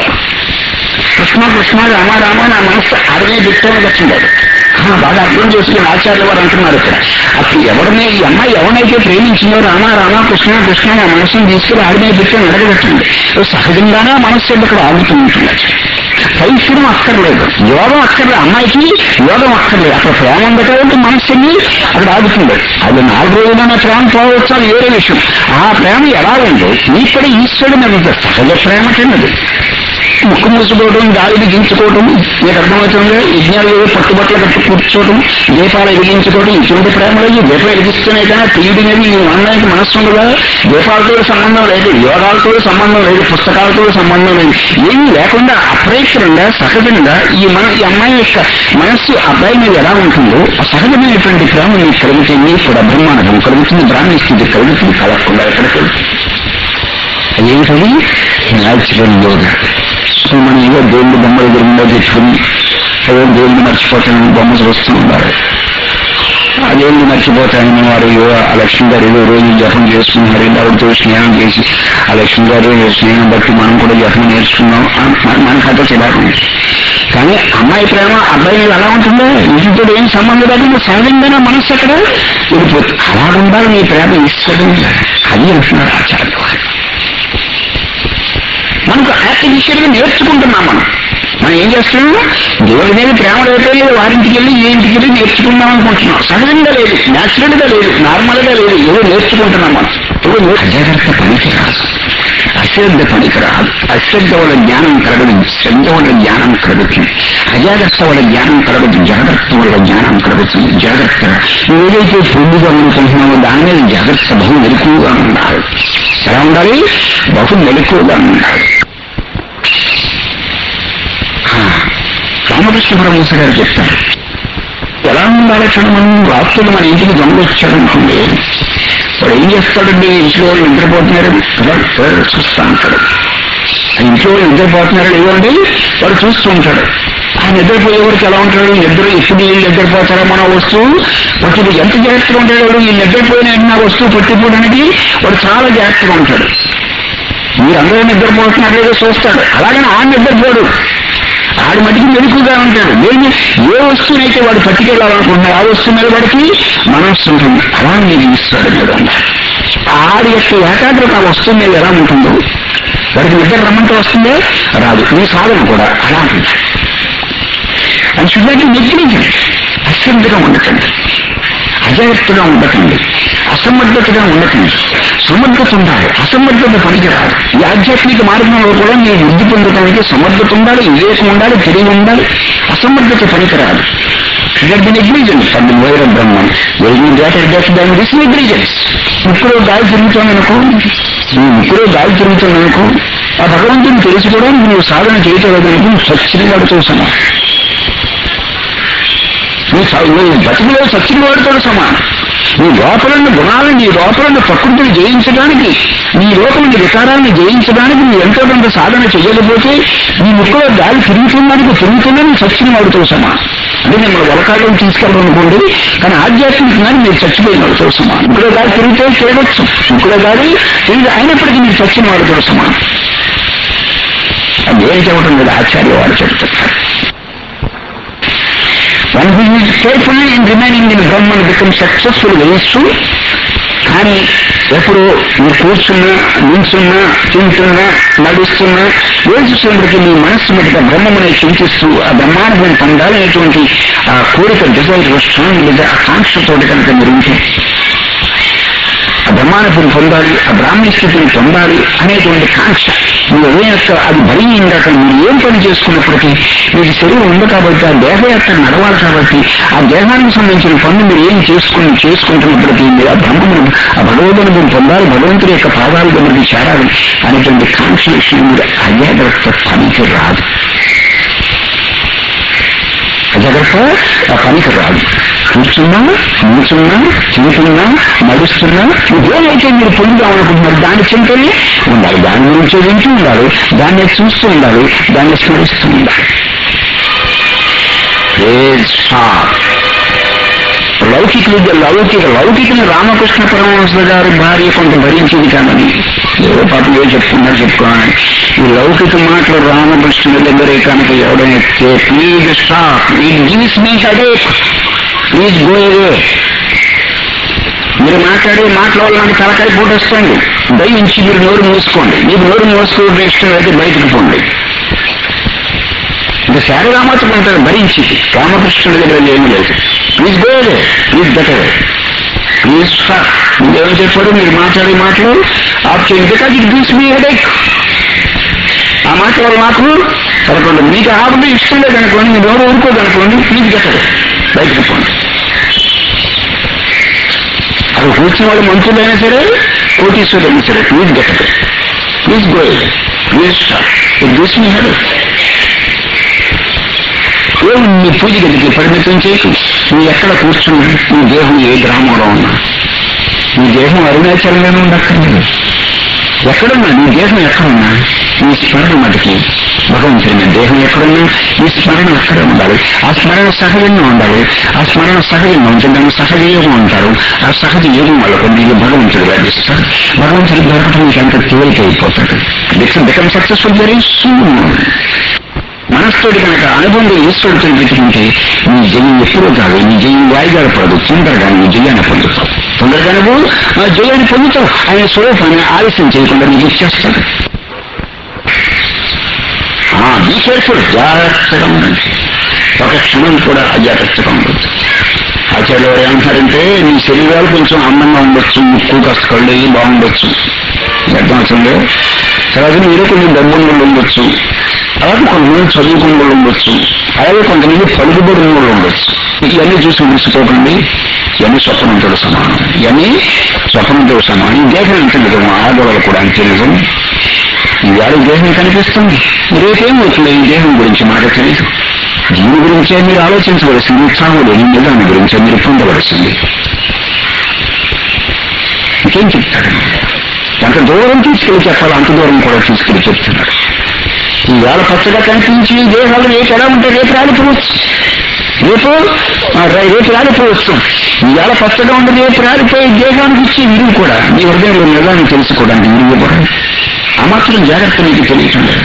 కృష్ణ రామ రామ నా మనస్సు ఆడనే పెట్టామని వచ్చింది. బాగా అర్థం చేసుకుని ఆచార్య వారు అంటున్నారు ఇక్కడ. అప్పుడు ఎవరిని ఈ అమ్మాయి ఎవరినైతే ప్రేమించిందో రామ కృష్ణ నా మనస్సును తీసుకుని ఆడనే పెట్టాను అడగబెట్టింది. సహజంగానే మనస్సు అక్కడ ఆగుతూ ఉంటుంది. పైశ్యం అక్కర్లేదు, యోగం అక్కర్లేదు, అమ్మాయికి యోగం అక్కర్లేదు. అక్కడ ప్రేమ ఉంది కాబట్టి మనస్సుని అక్కడ ఆగుతుంది. అది 4 రోజులైనా ప్రేమ పోవచ్చు, అది వేరే విషయం. ఆ ప్రేమ ఎలా ఉందో ఇక్కడ ఈశ్వరుడు మీద సహజ ప్రేమ కిందది. ముక్కు మూసుకోవడం, గాలి బిగించుకోవడం, మీకు అర్థమవుతుంది. యజ్ఞాలు పట్టుబట్టలు కట్టు కూర్చోవడం, దీపాలు వెలిగించుకోవడం, ఇటువంటి ప్రేమలు. దీపం వెలిగిస్తూనే కానీ తీయడం అనేది ఈ అనడానికి మనస్సు ఉండగా. దీపాలతో సంబంధం లేదు, యోగాలతో సంబంధం లేదు, పుస్తకాలతో సంబంధం లేదు, ఏమీ లేకుండా అప్రయత్నంగా సహజంగా ఈ అమ్మాయి యొక్క మనస్సు అబ్బాయి మీద ఎలా ఉంటుందో ఆ సహజమైనటువంటి ప్రేమ మీకు కలుగుతుంది. ఇప్పుడు బ్రహ్మాండం కలుగుతుంది, బ్రాహ్మణ స్థితి కలుగుతుంది, కలగకుండా ఎక్కడికి ఏంటది న్యాచురల్ యోగా. మనం ఏదో దేవుళ్ళు బొమ్మలు ఎదురుగా తెచ్చుకుని ఏదో దేవుళ్ళు మర్చిపోతాను బొమ్మ చూస్తూ ఉన్నారు. అదేళ్ళు మర్చిపోతాయని వారు ఆ లక్ష్మి గారు ఏదో రోజు జపం చేసుకున్నారు. ఆవిడతో స్నేహం చేసి ఆ లక్ష్మి గారు స్నేహం బట్టి మనం కూడా జపం నేర్చుకున్నాం. మన కథ చిరాకు. కానీ అమ్మాయి ప్రేమ అబ్బాయి మీద ఎలా ఉంటుందో ఇంటితో ఏం సంబంధం లేకుండా సహజంగానే మనస్సు అక్కడ వెళ్ళిపోతుంది. అలా ఉండాలి నీ ప్రేమ ఈశ్వరుడు. అది అంటున్నారు ఆచార్య. మనకు ఆర్టిఫిషియల్గా నేర్చుకుంటున్నాం. మనం ఏం చేస్తున్నాం? దేవుడి మీద ప్రేమ లేకపోతే వారింటికి వెళ్ళి ఏ ఇంటికి వెళ్ళి నేర్చుకుందాం అనుకుంటున్నాం. సహజంగా లేదు, న్యాచురల్ గా లేదు, నార్మల్ గా లేదు, ఏదో నేర్చుకుంటున్నాం మనం. అజాగ్రత్త పనికిరాదు, అశ్రద్ధ పనికిరాదు. అశ్రద్ధ వల్ల జ్ఞానం కలగదు, శ్రద్ధ వల్ల జ్ఞానం కలుగుతుంది. అజాగ్రత్త వల్ల జ్ఞానం కలగదు, జాగ్రత్త వల్ల జ్ఞానం కలుగుతుంది. జాగ్రత్త ఏదైతే పొందుగా అనుకుంటున్నామో దాని మీద జాగ్రత్త బహు మెలకువగా ఉండాలి. ఎలా ఉండాలి? బహు మెలకువగా ఉండాలి. రామకృష్ణ పరమహంస గారు చెప్తారు, ఎలా ఉండాలి మనం. రాత్రులు మన ఇంటికి దొంగ వచ్చాడనుకోండి, వాడు ఏం చేస్తాడండి? ఇంట్లో వాళ్ళు నిద్రపోతున్నారు చూస్తూ ఉంటాడు. ఇంట్లో వాళ్ళు నిద్రపోతున్నారు లేదండి వాడు చూస్తూ ఉంటాడు. ఆ నిద్రపోయేవాడికి ఎలా ఉంటాడు? ఎప్పుడు నిద్రపోతారో మన వస్తువు పట్టి ఎంత జాగ్రత్తగా ఉంటాడు వాడు. ఈ నిద్రపోయిన నా వస్తువు పట్టిపోవడానికి వాడు చాలా జాగ్రత్తగా ఉంటాడు. మీరందరూ నిద్రపోతున్నారు లేదో చూస్తాడు. అలాగని ఆ నిద్రపోడు, ఆడి మటుకు మెలుకుగా ఉంటాడు. నేను ఏ వస్తువునైతే వాడు పట్టుకెళ్ళాలనుకుంటున్నాడు ఆ వస్తువు మీద వాడికి మనస్సు ఉంటుంది. అలా మీరు ఇస్తాడు కదా. ఆడి యొక్క ఏకాగ్రత ఆ వస్తువు మీద ఎలా ఉంటుందో వాడికి నిద్ర రమ్మంటే వస్తుందో రాదు. మీ సాధన కూడా అలా ఉంటుంది. అది శుభ్రంగా నెగ్గించండి, అశ్రద్ధగా ఉండకండి, అజాగ్రత్తగా ఉండకండి. అసమర్థతగా ఉండకండి. సమర్థత ఉండాలి, అసమర్థత పనికిరాదు. ఈ ఆధ్యాత్మిక మార్గంలో కూడా మీరు వృద్ధి పొందడానికి సమర్థత ఉండాలి, వివేకం ఉండాలి, తెలివి ఉండాలి. అసమర్థత పనికిరాదు. Negligence for the wire of Brahman this negligence. ముక్కులో గాలి తిరుగుతామనుకో, నీ ముక్కులో గాలి తిరుగుతామనుకో, ఆ భగవంతుని తెలుసుకోవడానికి నువ్వు సాధన చేయటం సచ్చిన వాడితో సమానం. నువ్వు బతికిలో సచ్చిన వాడితో సమానం. నీ లోపలున్న గుణాలను, నీ లోపలున్న ప్రకృతిని జయించడానికి, నీ లోపల వికారాన్ని జయించడానికి నువ్వు ఎంతో కొంత సాధన చేయకపోతే నీ ముక్కులో గాలి తిరుగుతుందని సచ్చిన వాడితో సమానం. అంటే నేను మన వలకాలను తీసుకెళ్ళాలనుకోండి, కానీ ఆధ్యాత్మికంగా మీరు చచ్చిపోయిన వాడితో సమానం. ముక్కులో గాలి తిరిగితే చేయవచ్చు, ముక్కులో గాలి తిరిగి అయినప్పటికీ మీరు చచ్చిన వాడితో సమానం. అది ఏం చెప్పడం లేదు, ఆచార్య వాడు చెప్తున్నారు. One who is careful in remaining in Brahman becomes successful very soon. కానీ ఎప్పుడు నువ్వు కూర్చున్నా, నిల్చున్నా, తింటున్నా, నడుస్తున్నా, ఏం చూసినప్పటికీ నీ మనస్సు మీద బ్రహ్మమనే చింతిస్తూ ఆ బ్రహ్మాండం పొందాలనేటువంటి ఆ కోరిక, డిజైర్ వస్తుంది. ఆ కాంక్షతోటి కనుక మీరు ఉంటే ఆ బ్రహ్మాండం పొందాలి, ఆ బ్రాహ్మణ స్థితిని పొందాలి అనేటువంటి కాంక్ష మీరు హృదయయాత్ర అది బలీయంగాక మీరు ఏం పని చేసుకున్నప్పటికీ మీకు శరీరం ఉంది కాబట్టి, ఆ దేహయాత్ర నడవాలి కాబట్టి, ఆ దేహానికి సంబంధించిన పనులు మీరు ఏం చేసుకుంటున్నప్పటికీ మీరు ఆ బ్రహ్మను, ఆ భగవద్గీతను పొందాలి, భగవంతుడి యొక్క పాదాలు దగ్గరికి చేరాలి అనేటువంటి కాంక్ష విషయం మీరు అజాగ్రత్త పనికి రాదు. అజాగ్రత్త ఆ పనికి రాదు. కూర్చున్నా, నిల్చున్నా, తింటున్నా, నడుస్తున్నా, ఇదేమైతే మీరు పొందుదామనుకుంటున్నారు దాని చింతనే ఉండాలి. దాని గురించి వింటూ ఉండాలి, దాన్ని చూస్తూ ఉండాలి, దాన్ని స్మరిస్తూ ఉండాలి. లౌకికులు రామకృష్ణ పరమహంస గారి భార్య కొంత భరించింది కాదని ఏదో పాపం ఏదో చెప్పుకోవాలి. ఈ లౌకిక మాటలు రామకృష్ణుల దగ్గరే కనుక ఎవడైతే please stop, it gives me headache, please go away. మీరు మాట్లాడే మాటల వల్ల నాకు తలకాయ పూట వస్తుంది, దయించి మీరు నోరు మూసుకోండి. మీరు నోరు మూసుకోవడం ఇష్టం అయితే బయటకు పోండి. ఇంకా శారదామాత అంటారు భరించింది, రామకృష్ణుడి దగ్గర ఏమీ లేదు. Please go away, please get away, please stop. మీరేం చెప్పారు, మీరు మాట్లాడే మాటలు ఆఫ్ చేయండి. Because it gives me headache. ఆ మాటల వల్ల నాకు పదకొండు మీకు ఆవిడ ఇష్టం లేదనుకోండి, మీరు ఎవరు ఊరుకోదనుకోండి, ప్లీజ్ గెట్ అవే, బయటకు పోండి. అది కూర్చున్న వాళ్ళు మంత్రులైనా సరే, కోటీశ్వరులైనా సరే, please get away, please go away, please stop, it gives me headache. ఏమి నీ పూజ గదికి పరిమితం చేసి నువ్వు ఎక్కడ కూర్చున్నా, నీ దేహం ఏ గ్రామంలో ఉన్నా, నీ దేహం అరుణాచలంలోనే ఉండక్కర్లేదు. ఎక్కడున్నా నీ దేహం ఎక్కడున్నా నీ స్మరణ మటుకి భగవంతుని దేహం ఎక్కడున్నా నీ స్మరణ అక్కడే ఉండాలి. ఆ స్మరణ సహజంగా ఉండాలి. ఆ స్మరణ సహజంగా ఉంటుంది, దాన్ని సహజ యోగం అంటారు. ఆ సహజ యోగం వల్ల నీకు భగవంతుడు లభిస్తాడు. భగవంతుడు దొరకటం నీకు అంత తేలికైపోతాడు. Become successful very soon. మనస్తోటి కనుక అనుబంధం ఈశ్వరుడితో పెట్టుకుంటే నీ జయం ఎప్పుడూ కాదు, నీ జయం వాయిదాలు పడదు, తొందరగా నీ జయాన్ని పొందుతావు. తొందరగా నువ్వు జయాన్ని పొందుతావు. ఆయన స్వరూపాన్ని ఆలస్యం చేయకుండా నీకు ఇచ్చేస్తాడు. బీ కేర్ఫుల్, జాగ్రత్తగా ఉండండి. ఒక క్షణం కూడా అజాగ్రత్తగా ఉండదు. ఆచార్య వారు ఏమంటారంటే నీ శరీరాలు కొంచెం అందంగా ఉండొచ్చు, ముక్కు కాస్త కళ్ళు బాగుండొచ్చు, అర్థం అవుతుంది. తర్వాత మీరు కొంచెం డబ్బులు ఉండొచ్చు, అలాగే కొంతమంది చదువుకున్న ఉండొచ్చు, అలాగే కొంతమంది పలుకుబడి వాళ్ళు ఉండొచ్చు. ఇవన్నీ చూసి ముగిసిపోకండి. ఇవన్నీ స్వప్నంతో సమానం, ఇవన్నీ స్వప్నంతో సమానం. ఈ దేహం అంతే నిజం, ఆడవాళ్ళు కూడా అంతే నిజం. ఈవేళ దేహం కనిపిస్తుంది, రేపేమవుతుంది ఈ దేహం గురించి మనకు తెలియదు. దీని గురించే మీరు ఆలోచించవలసింది, ఉత్సాహంలో ఈ నిజాన్ని గురించే మీరు పొందవలసింది. ఇంకేం చెప్తాడు? ఎంత దూరం తీసుకెళ్ళి చెప్పాలి అంత దూరం కూడా తీసుకెళ్ళి చెప్తున్నాడు. ఈవేళ పచ్చగా కనిపించి దేహాలు రేపు ఎలా ఉంటే రేపు రాలిపోవచ్చు, రేపు రాలిపోవచ్చు. ఈవేళ పచ్చగా ఉంటే రేపు రాలిపోయి దేహానికి ఇచ్చి విరుగు కూడా నీ హృదయంలో నిజాన్ని తెలుసుకోవడానికి విరుగు కూడా ఆ మాత్రం జాగ్రత్త నీకు తెలియటం లేదు.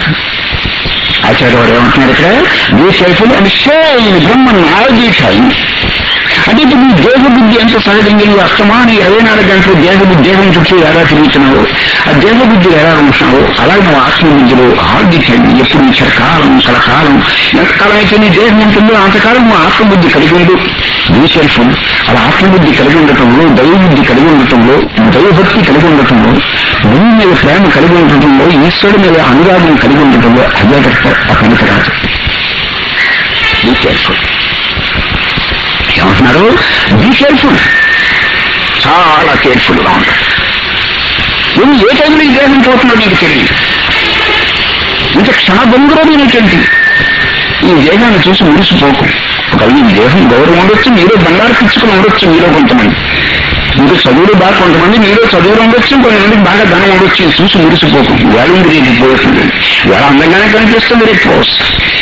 ఆచార్య వారు ఏమంటున్నారు ఇక్కడ, be careful and shay in Brahman all the time, అంటే ఇప్పుడు నీ దేహ బుద్ధి ఎంత సహజంగా నువ్వు అస్తమానం 24 గంటలు దేహం చుట్టూ ఎలా తిరుగుతున్నావు, ఆ దేహ బుద్ధి ఎలా ఉంటున్నావు, అలాగే నువ్వు ఆత్మబుద్ధిలో ఆర్థికంగా ఎప్పుడు చిరకాలం కలకాలం ఎంతకాలం అయితే నీ దేహం ఉంటుందో అంతకాలం నువ్వు ఆత్మబుద్ధి కలిగి ఉండు. రీసెల్ఫుల్ అలా ఆత్మబుద్ధి కలిగి ఉండటంలో, దైవబుద్ధి కలిగి ఉండటంలో, దైవభక్తి కలిగి ఉండటంలో, భూమి మీద ప్రేమ కలిగి ఉండటంలో, ఈశ్వరుడి మీద అనురాగం కలిగి ఉండటంలో అజాగ్రత్త పనికి రాదు. Be careful. ఏమంటున్నారు? బీ కేర్ఫుల్, చాలా కేర్ఫుల్ గా ఉంటారు. నువ్వు ఏ టైంలో ఈ దేహం పోతున్నావు నీకు తెలియదు. ఇంత క్షణభంగురమైనటువంటి ఈ దేహాన్ని చూసి మురిసిపోకు. ఒక ఈ దేహం గౌరవం ఉండొచ్చు, మీలో బంగారు పిచ్చుకుని ఉండొచ్చు, మీలో కొంతమంది మీకు చదువులు బాగా, కొంతమంది మీలో చదువులు ఉండొచ్చు, కొంతమందికి బాగా ధనం ఉండొచ్చు. చూసి మురిసిపోకు. వేళ ఉంది రేపు పోతుంది, వేళ అందంగానే కనిపిస్తుంది, రేపు పోవచ్చు.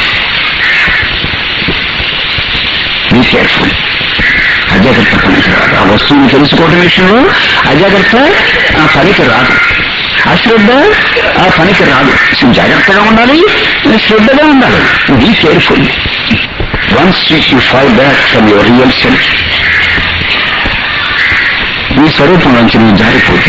Be careful. అజాగ్రత్త పనికి రాదు. ఆ వస్తువుని తెలుసుకోవడం విషయంలో అజాగ్రత్త పనికి రాదు. అశ్రద్ధ ఆ పనికి రాదు. జాగ్రత్తగా ఉండాలి, శ్రద్ధగా ఉండాలి. Be careful. Once you fall back from your real self, నీ స్వరూపం నుంచి నువ్వు జారిపోతే,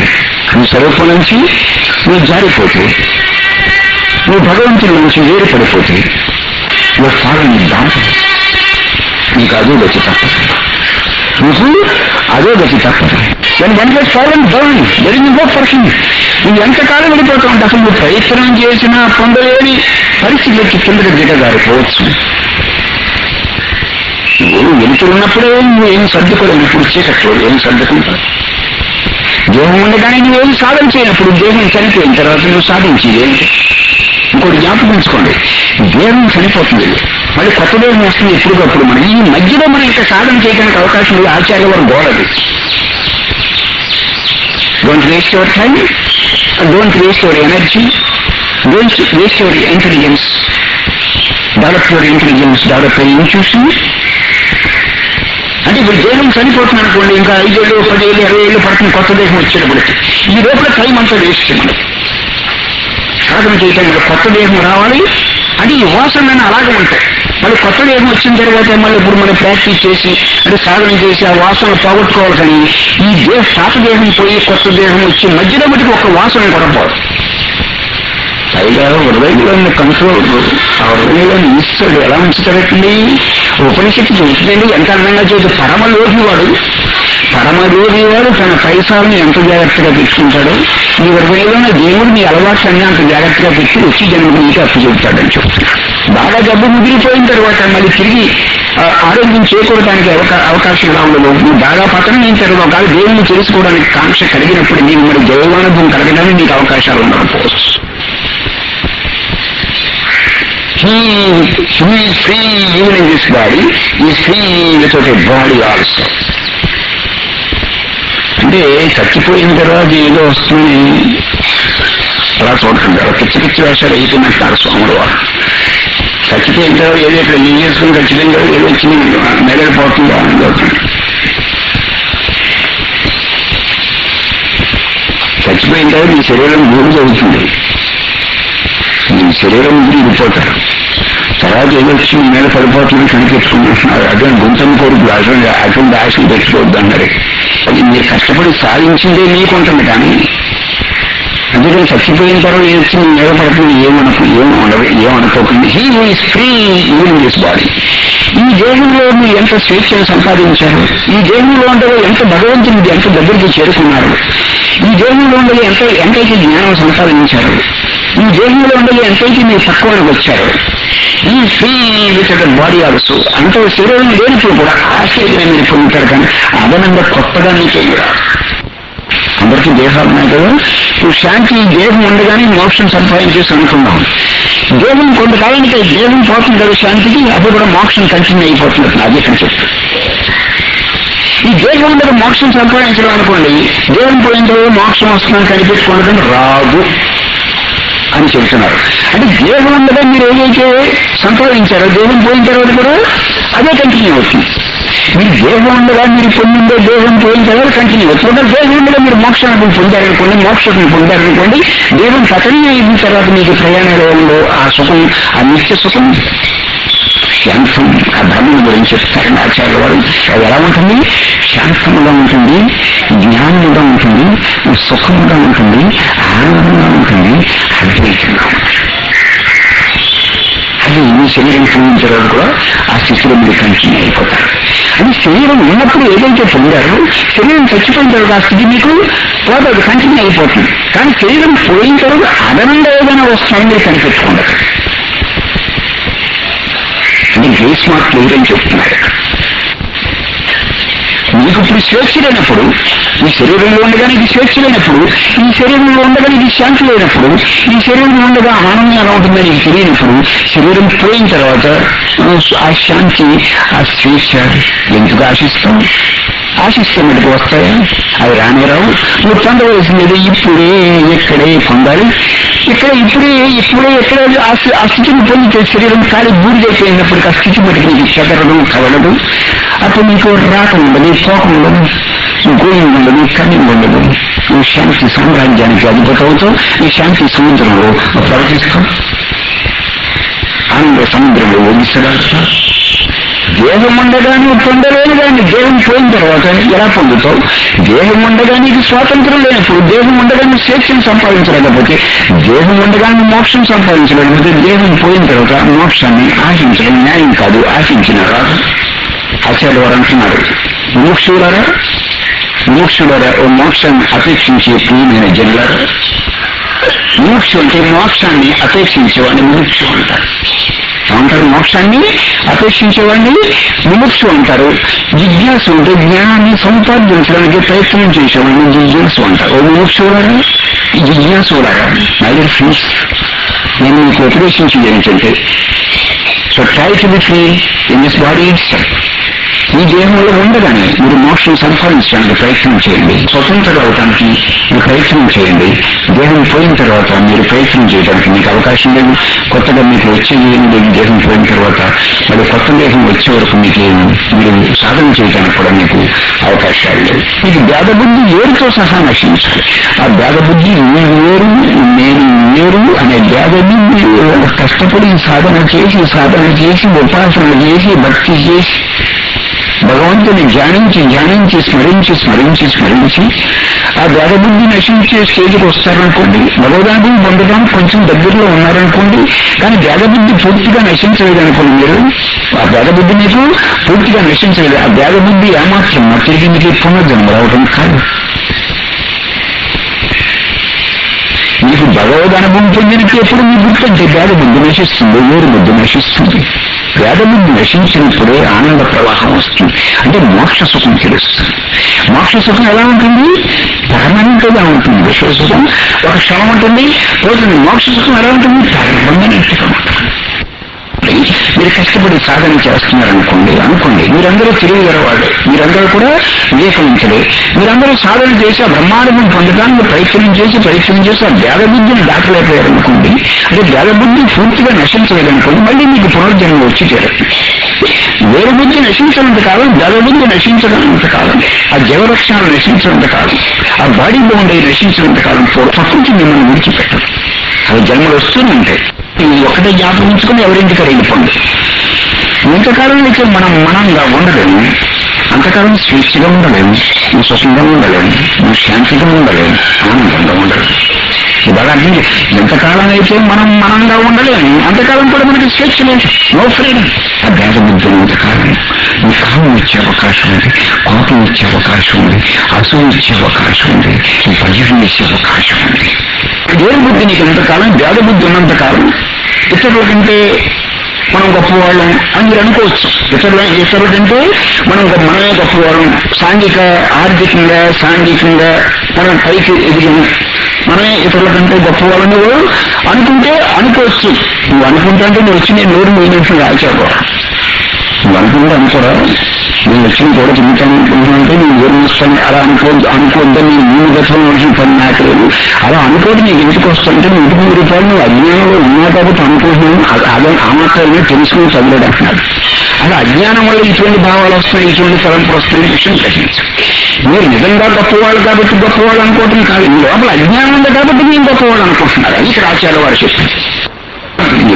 నువ్వు భగవంతుని నుంచి వేరుపడిపోతే, నువ్వు ఫాలని దాంట్లో నీకు అధోగతి తప్పదు. దాని one fallen down there is no person. నువ్వు ఎంతకాలం వెళ్ళిపోతా ఉంటే అసలు నువ్వు ప్రయత్నం చేసినా పొందలేని పరిస్థితులకి కిందకి దిగజారిపోవచ్చు. నువ్వు వెళుతున్నప్పుడే నువ్వు ఏం సర్దుకోలేవు. ఇప్పుడు చీకట్లో ఏం సర్దుకుంటావు? దేహం ఉండగానే నువ్వేం సాధన చేయనప్పుడు దేహం చనిపోయిన తర్వాత నువ్వు సాధించేది ఏంటి? ఇంకోటి జ్ఞాపకించుకోండి, దేహం చనిపోతుంది, మళ్ళీ కొత్త దేహం వస్తుంది ఎప్పుడుకప్పుడు. మనం ఈ మధ్యలో మనం ఇంకా సాధన చేయడానికి అవకాశం లేదు. ఆచార్య వారు గోడది. Don't waste your time, don't waste your energy, don't waste your intelligence. Develop your intelligence, develop your intuition. అంటే ఇప్పుడు దేహం చనిపోతుంది అనుకోండి, ఇంకా 5 ఏళ్ళు 10 ఏళ్ళు 20 ఏళ్ళు పడుతుంది కొత్త దేహం వచ్చేటప్పటికి. ఈ లోపల టైం అంతా వేస్ట్ మనకి సాధన చేయటం. కొత్త దేహం రావాలి అంటే ఈ వాసనలు అలాగే ఉంటాయి. మళ్ళీ కొత్త దేహం వచ్చిన తర్వాత మళ్ళీ ఇప్పుడు మనం ప్రాక్టీస్ చేసి అంటే సాధన చేసి ఆ వాసనలు పోగొట్టుకోవాలి. కానీ ఈ పాత దేహం పోయి కొత్త దేహం వచ్చి మధ్యలో మటుకు ఒక వాసన కొనపోదు. పైగా హృదయంలో కంట్రోల్, ఆ హృదయంలో ఈశ్వరుడు ఎలా ఉంచుతాడండి? ఉపనిషత్తు చూస్తుందండి ఎంత అందంగా చేసి పరమలోహి వాడు తన పైసాలను ఎంత జాగ్రత్తగా పెట్టుకుంటాడో, ఈ హృదయంలో దేవుడు మీ అలవాట్లన్నీ అంత జాగ్రత్తగా పెట్టి వచ్చి జన్మకు నీకు అప్పు చెబుతాడని చెప్తున్నాడు. బాగా జబ్బు ముదిరిపోయిన తర్వాత మళ్ళీ తిరిగి ఆరోగ్యం చేకూడటానికి అవకాశం ఎలా ఉండదు. నువ్వు బాగా పతనం అయిన తర్వాత ఒకవేళ దేవుడిని తెలుసుకోవడానికి కాంక్ష కలిగినప్పుడు నీకు మరి దైవానుభవం కలగడానికి నీకు అవకాశాలు ఉండకపోవచ్చు. He is free even in this body, he is free without a body also. అంటే చచ్చిపోయిన తర్వాత ఏదో వస్తుంది అలా చూడకండి. అలా పిచ్చి వేషాలు అయిపోయినట్టు స్వాముడు వారు. చచ్చిపోయిన తర్వాత ఏదో ఇక్కడ నేను చేసుకుని ఖచ్చితంగా ఏదో వచ్చింది మెదడిపోతుందో అని చూడండి. చచ్చిపోయిన తర్వాత నీ శరీరం భూమి అవుతుంది, నీ శరీరం విడిపోతారు. తర్వాత ఏదో వచ్చి నీ మీద పడిపోతుంది కనిపెట్టుకుంటున్నారు. అదే గుంతను కోరుకు అటువంటి ఆశలు పెట్టుకోవద్దు అన్నారు. అది మీరు కష్టపడి సాధించిందే మీకుంటుంది. కానీ అందుకని చచ్చిపోయిన తర్వాత ఏదొచ్చి నీ మీద పడుతుంది ఏమనుకోకండి. He is free even in this body. ఈ దేహంలో మీరు ఎంత స్వేచ్ఛను సంపాదించారు, ఈ దేహంలో ఉండగా ఎంత భగవంతుని ఎంత దగ్గరికి చేరుకున్నారు, ఈ దేహంలో ఉండగా ఎంతైతే జ్ఞానం సంపాదించారు, ఈ దేహంలో ఉండగా ఎంతైతే మీరు తక్కువకి వచ్చారు. ఈ free with the body also. అంటే శరీరం లేనిప్పుడు కూడా ఆశ్చర్యమైన మీరు పొందుతారు. కానీ అదనంగా కొత్తగా నీకేం రాదు. అందరికీ దేహాలు ఉన్నాయి కదా. ఇప్పుడు శాంతి దేహం ఉండగానే మోక్షం సంపాదించేసి అనుకున్నాం. దేహం కొంతకాలానికి దేహం పోతుంది కదా శాంతికి, అప్పుడు కూడా మోక్షం కంటిన్యూ అయిపోతుంది. అదే చెప్తారు. ఈ దేహం ఉండగా మోక్షం సంపాదించడం అనుకోండి, దేహం పోయిన తర్వాత మోక్షం వస్తుందని కనిపెట్టుకోవడం రాదు అని చెప్తున్నారు. అంటే దేహం ఉండగా మీరు ఏదైతే సంపాదించారో దేహం పోయిన తర్వాత కూడా అదే కంటిన్యూ అవుతుంది. మీరు దేహం ఉండగా మీరు పొందిందో దేహం పోయిన తర్వాత కంటిన్యూ అవుతుంది. దేహం ఉండగా మీరు మోక్షాన్ని పొందారనుకోండి, మోక్షాన్ని పొందారనుకోండి, దేహం పతనం అయిన తర్వాత మీకు ప్రయాణంలో ఆ సుఖం, ఆ నిత్య సుఖం శాంతం. ఆ బ్రహ్మను గురించి చెప్తారని ఆచార్య వారు. అది ఎలా ఉంటుంది? శాంతంగా ఉంటుంది, జ్ఞానంగా ఉంటుంది, సుఖంగా ఉంటుంది, ఆనందంగా ఉంటుంది, అద్వైతంగా ఉంటుంది. అది మీ శరీరం పూజించడం కూడా ఆ స్థితిలో మీరు కంటిన్యూ అయిపోతారు. అది శరీరం ఉన్నప్పుడు ఏదైతే పొందారో శరీరం చచ్చిపోయిన తర్వాత ఆ స్థితి మీకు పోతే అది కంటిన్యూ అయిపోతుంది. కానీ శరీరం పోయిన తర్వాత అదనంగా ఏదైనా వస్తాయని మీరు కనిపెట్టుకుంటారు. అంటే గ్రేస్ మార్క్ లేదని చెప్తున్నారు. మీకు ఇప్పుడు స్వేచ్ఛ లేనప్పుడు, ఈ శరీరంలో ఉండగానే ఇది స్వేచ్ఛ లేనప్పుడు, ఈ శరీరంలో ఉండగానే ఇది శాంతి లేనప్పుడు, ఈ శరీరంలో ఉండగా ఆనందం ఎలా ఉంటుందని నీకు తెలియనప్పుడు, శరీరం పోయిన తర్వాత ఆ శాంతి, ఆ స్వేచ్ఛ ఎందుకు ఆశిస్తాం? ఆశిస్తే మటుకు వస్తాయా? అవి రానే రావు. నువ్వు పొందవలసినది ఇప్పుడే ఎక్కడే పొందాలి. ఇప్పుడే ఎక్కడ ఆ స్థితిని పొందితే శరీరం ఖాళీ బూడిదైపోయినప్పటికీ ఆ స్థితి మటుకు నీకు చెదరదు, కదలదు. అప్పుడు నీకు రాకం ఉండదు, పోకం ఉండదు, గోయింగ్ ఉండదు, కన్నింగ్ ఉండదు. నువ్వు శాంతి సామ్రాజ్యానికి అధిపతి అవుతావు. ఈ శాంతి సముద్రంలో ప్రవర్తిస్తావు, ఆనంద సముద్రంలో ఒడిసలాడుతావు. దేహం ఉండగా నువ్వు పొందలేని దాన్ని దేహం పోయిన తర్వాత ఎలా పొందుతావు? దేహం ఉండగా నీకు స్వాతంత్రం లేనప్పుడు, దేహం ఉండగా నువ్వు స్వేచ్ఛను సంపాదించలేకపోతే, దేహం ఉండగా నువ్వు మోక్షం సంపాదించలేకపోతే, దేహం పోయిన తర్వాత మోక్షాన్ని ఆశించడం న్యాయం కాదు. ఆశించిన రాదు. ఆచార్య వారు అంటున్నారు, మోక్షులారా ఓ మోక్షాన్ని అపేక్షించే ప్రియమైన జనులారా. మోక్షం అంటే మోక్షాన్ని అపేక్షించేవాడిని ముముక్షు అంటారు. ఏమంటారు? మోక్షాన్ని అపేక్షించేవాడిని ముముక్షు అంటారు. జిజ్ఞాసు అంటే జ్ఞానాన్ని సంపాదించడానికి ప్రయత్నం చేసేవాడిని జిజ్ఞాసు అంటారు. ఓ ముముక్షులారా, జిజ్ఞాసులారా, ఐదర్ ఫీస్ నేను మీకు ఉపదేశించేది ఏంటంటే, so try to be free in this body itself. ఈ దేహంలో ఉండగానే మీరు మోక్షం సంపాదించడానికి ప్రయత్నం చేయండి. స్వతంత్రం అవడానికి మీరు ప్రయత్నం చేయండి. దేహం పోయిన తర్వాత మీరు ప్రయత్నం చేయడానికి మీకు అవకాశం లేదు. కొత్తగా మీకు వచ్చేది ఏమి లేదు. దేహం పోయిన తర్వాత మళ్ళీ కొత్త దేహం వచ్చే వరకు మీకు మీరు సాధన చేయడానికి కూడా మీకు అవకాశాలు లేవు. మీకు భేదబుద్ధి ఏరుతో సహా నశించాలి. ఆ భేదబుద్ధి నేను వేరు, నేను వేరు అనే భేదబుద్ధి కష్టపడి సాధన చేసి ఉపాసన చేసి భక్తి చేసి భగవంతుని ధ్యానించి స్మరించి ఆ భేదబుద్ధి నశించే స్టేజ్కి వస్తారనుకోండి. భగవదాన్ని పొందడానికి కొంచెం దగ్గరలో ఉన్నారనుకోండి. కానీ భేదబుద్ధి పూర్తిగా నశించలేదనుకోండి. మీరు ఆ భేదబుద్ధి మీకు పూర్తిగా నశించలేదు. ఆ భేదబుద్ధి ఏమాత్రం తిరిగి మీకు పునర్జన్మ రావడం కాదు. మీకు భగవద్ అనుభవం పొందినట్టు ఎప్పుడు మీ గుర్తంటే భేదబుద్ధి నశిస్తుంది, వేరు బుద్ధి నశిస్తుంది. భేదబుద్ధి నశించినప్పుడే ఆనంద ప్రవాహం వస్తుంది. అంటే మోక్ష సుఖం తెలుస్తుంది. మోక్ష సుఖం ఎలా ఉంటుంది? పర్మనెంట్ గా ఉంటుంది. విశ్వ సుఖం ఒక క్షణం ఉంటుంది, పోతుంది. మోక్ష సుఖం ఎలా ఉంటుంది? పర్మనెంట్గా ఉంటుంది. మీరు కష్టపడి సాధన చేస్తున్నారనుకోండి, మీరందరూ తెలియగలవాడు, మీరందరూ కూడా వివేకించలే, మీరందరూ సాధన చేసి ఆ బ్రహ్మాండం పొందడానికి ప్రయత్నం చేసి ఆ భేదబుద్ధిని దాటలేకపోయారనుకోండి. అంటే భేదబుద్ధి పూర్తిగా నశించలేదనుకోండి, మళ్ళీ మీకు పునర్జన్మ వచ్చి చేరండి. వేరు బుద్ధి నశించినంత కాలం, భేదబుద్ధి నశించినంత కాలం, ఆ జీవలక్షణాలు నశించినంత కాలం, ఆ బాడీలో ఉండే నశించినంత కాలం ప్రకృతి మిమ్మల్ని విడిచిపెట్టదు. అవి జన్మలు వస్తుందంటే ఒకటే జ్ఞాపకం ఉంచుకుని ఎవరింటికి వెళ్ళిపోండి. ఇంతకాలం అయితే మనం మనంగా ఉండలేము, అంతకాలం స్వేచ్ఛగా ఉండలేము, నువ్వు సుఖంగా ఉండలేము, నువ్వు శాంతిగా ఉండలేము, ఆనందంగా ఉండలేము. ఇవాళ ఎంతకాలం అయితే మనం మనంగా ఉండలేము, అంతకాలం కూడా మనకి స్వేచ్ఛ లేదు, నో ఫ్రీడమ్. ఆ భేదబుద్ధి ఇంతకాలం నీ కాలం ఇచ్చే అవకాశం ఉంది, కోపం ఇచ్చే అవకాశం ఉంది, అసూయ ఇచ్చే అవకాశం ఉంది, నీ భయం ఇచ్చే అవకాశం ఉంది. వేరు బుద్ధి నీకు ఎంతకాలం, భేదబుద్ధి ఉన్నంతకాలం ఇతరుల కంటే మనం గొప్పవాళ్ళం అని మీరు అనుకోవచ్చు. ఇతరుల కంటే మనమే గొప్పవాళ్ళం, ఆర్థికంగా సాంఘికంగా మనం పైకి ఎదిగిన మనమే ఇతరుల కంటే గొప్పవాళ్ళని అనుకోవచ్చు. నువ్వు అనుకుంటా అంటే నువ్వు వచ్చి నేను నోరు మూసినట్టు రాచావు. నువ్వు అనుకోరా, నేను వచ్చిన కూడా తింటాను అనుకుంటున్నానంటే నేను నోరు మూస్తాను అలా అనుకోవద్దని నేను 3 గతంలో వచ్చిన పని నాకలేదు. అలా అనుకోటి నీకు ఎందుకు వస్తుంటే నువ్వు 100 రూపాయలు నువ్వు అజ్ఞానంలో ఉన్నా కాబట్టి అనుకుంటున్నాను, అదే ఆ మాత్రమే తెలుసుకుని చదివాడు అంటున్నాడు. అలా అజ్ఞానం వల్ల ఇటువంటి భావాలు వస్తున్నాయి, ఇటువంటి తలంపులు వస్తున్నాయి విషయం గ్రహించు. మీరు నిజంగా గొప్పవాళ్ళు కాబట్టి గొప్పవాళ్ళు అనుకోవటం కాదు, మీ లోపల అజ్ఞానం ఉంది కాబట్టి నేను గొప్పవాళ్ళు అనుకుంటున్నారు. అది ఇక్కడ ఆచార్య వారు చెప్పారు. నిజంగా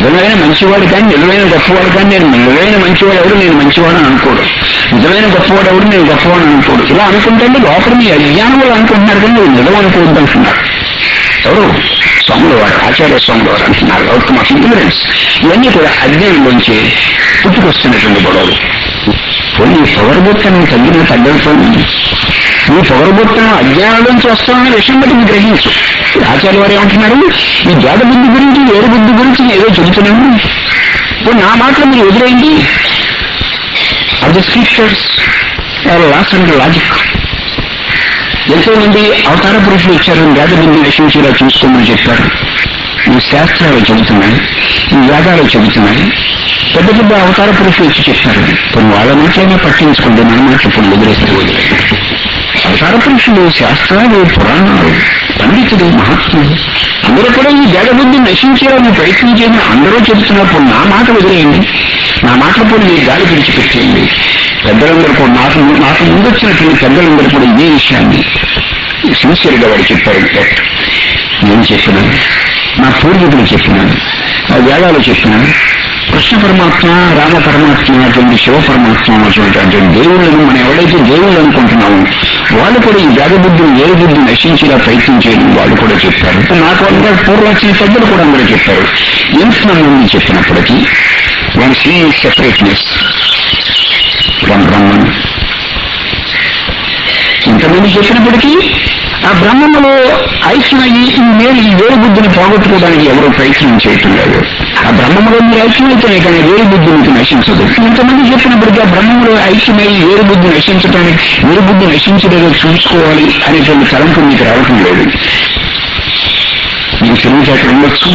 నిజమైన మంచివాడు కానీ నిజమైన గొప్పవాడు కానీ నేను నిజమైన మంచివాడు ఎవడు నేను మంచివాడు అనుకోడు, నిజమైన గొప్పవాడు ఎవడు నేను గొప్పవాడు అనుకోడు. ఇలా అనుకుంటే లోపల మీ అజ్ఞానం వాళ్ళు అనుకుంటున్నారు కానీ మీరు నిజం అనుకోవద్దు అంటున్నారు. ఎవరు? స్వాములు వారు, ఆచార్య స్వాములు వారు అంటున్నారు. అవుట్ మాకు ఇగ్నరెన్స్. ఇవన్నీ కూడా అజ్ఞానంలోంచి పుట్టుకొస్తున్నటువంటి గొడవలు. కొన్ని పొగరబొత్తనం తగ్గిన తగ్గకపోయింది. ఈ పొగరబొత్తనం అజ్ఞానంలోంచి వస్తామనే విషయం బట్టి మీరు గ్రహించు. ఆచార్య వారు ఏమంటున్నారు? ఈ జాత బుద్ధి గురించి వేరు బుద్ధి గురించి ఏదో చెబుతున్నాను. ఇప్పుడు నా మాటలు మీరు ఎదురైంది of the scriptures laws and logic. ఎంతో మంది అవతార పురుషులు ఇచ్చారు, జాత బుద్ధి విషయంలో చూసుకోమని చెప్పారు. ఈ శాస్త్రాలు చెబుతున్నాయి, ఈ వేదాలు చెబుతున్నాయి. పెద్ద పెద్ద అవతార పురుషులు వచ్చి చెప్పారు. కొన్ని వాళ్ళ మాటలైనా పట్టించుకుంటే మన మాట ఇప్పుడు వదిలేస్తే వదిలేదు. అవతార పురుషులు, శాస్త్రాలు, పురాణాలు, పండితులు, మహాత్ములు అందరూ కూడా ఈ జడబుద్ధి నశించేయాలని ప్రయత్నం చేయని అందరూ చెబుతున్నప్పుడు నా మాట వదిలేయండి, నా మాటలు కూడా ఈ గాలి విడిచిపెట్టేయండి. పెద్దలందరూ కూడా నాకు ముందు వచ్చినటువంటి పెద్దలందరూ కూడా ఇదే విషయాన్ని సిన్సియర్గా వాడు చెప్పారు. నేను చెప్పినాను, నా పూర్వీకులు చెప్పినాను, నా వేదాలు చెప్పినాను. కృష్ణ పరమాత్మ, రామ పరమాత్మ, అటువంటి శివ పరమాత్మ అటువంటి దేవుళ్ళను మనం ఎవరైతే దేవుళ్ళు అనుకుంటున్నామో వాళ్ళు కూడా ఈ జాగబుద్ధిని వేరు బుద్ధి నశించేలా ప్రయత్నం చేయడం వాళ్ళు కూడా చెప్పారు. నాకు అందరూ పూర్వం వచ్చిన పెద్దలు కూడా అందరూ చెప్పారు. ఎంతమంది చెప్పినప్పటికీ one see separateness from Brahman. ఇంతమంది చెప్పినప్పటికీ ఆ బ్రహ్మములో ఐక్యమయ్యి ఈ వేరు బుద్ధిని పోగొట్టుకోవడానికి ఎవరో ప్రయత్నం చేయటం లేదు. ఆ బ్రహ్మములో మీరు ఐక్యమైతేనే కానీ వేరు బుద్ధి మీకు నశించదు. ఇంతమంది చెప్పినప్పటికీ ఆ బ్రహ్మములో ఐక్యమై వేరు బుద్ధి నశించడానికి వేరు బుద్ధి నశించలేదో చూసుకోవాలి అనేటువంటి తలంపు మీకు రావటం లేదు. మీకు తెలివితేటలు ఉండొచ్చు,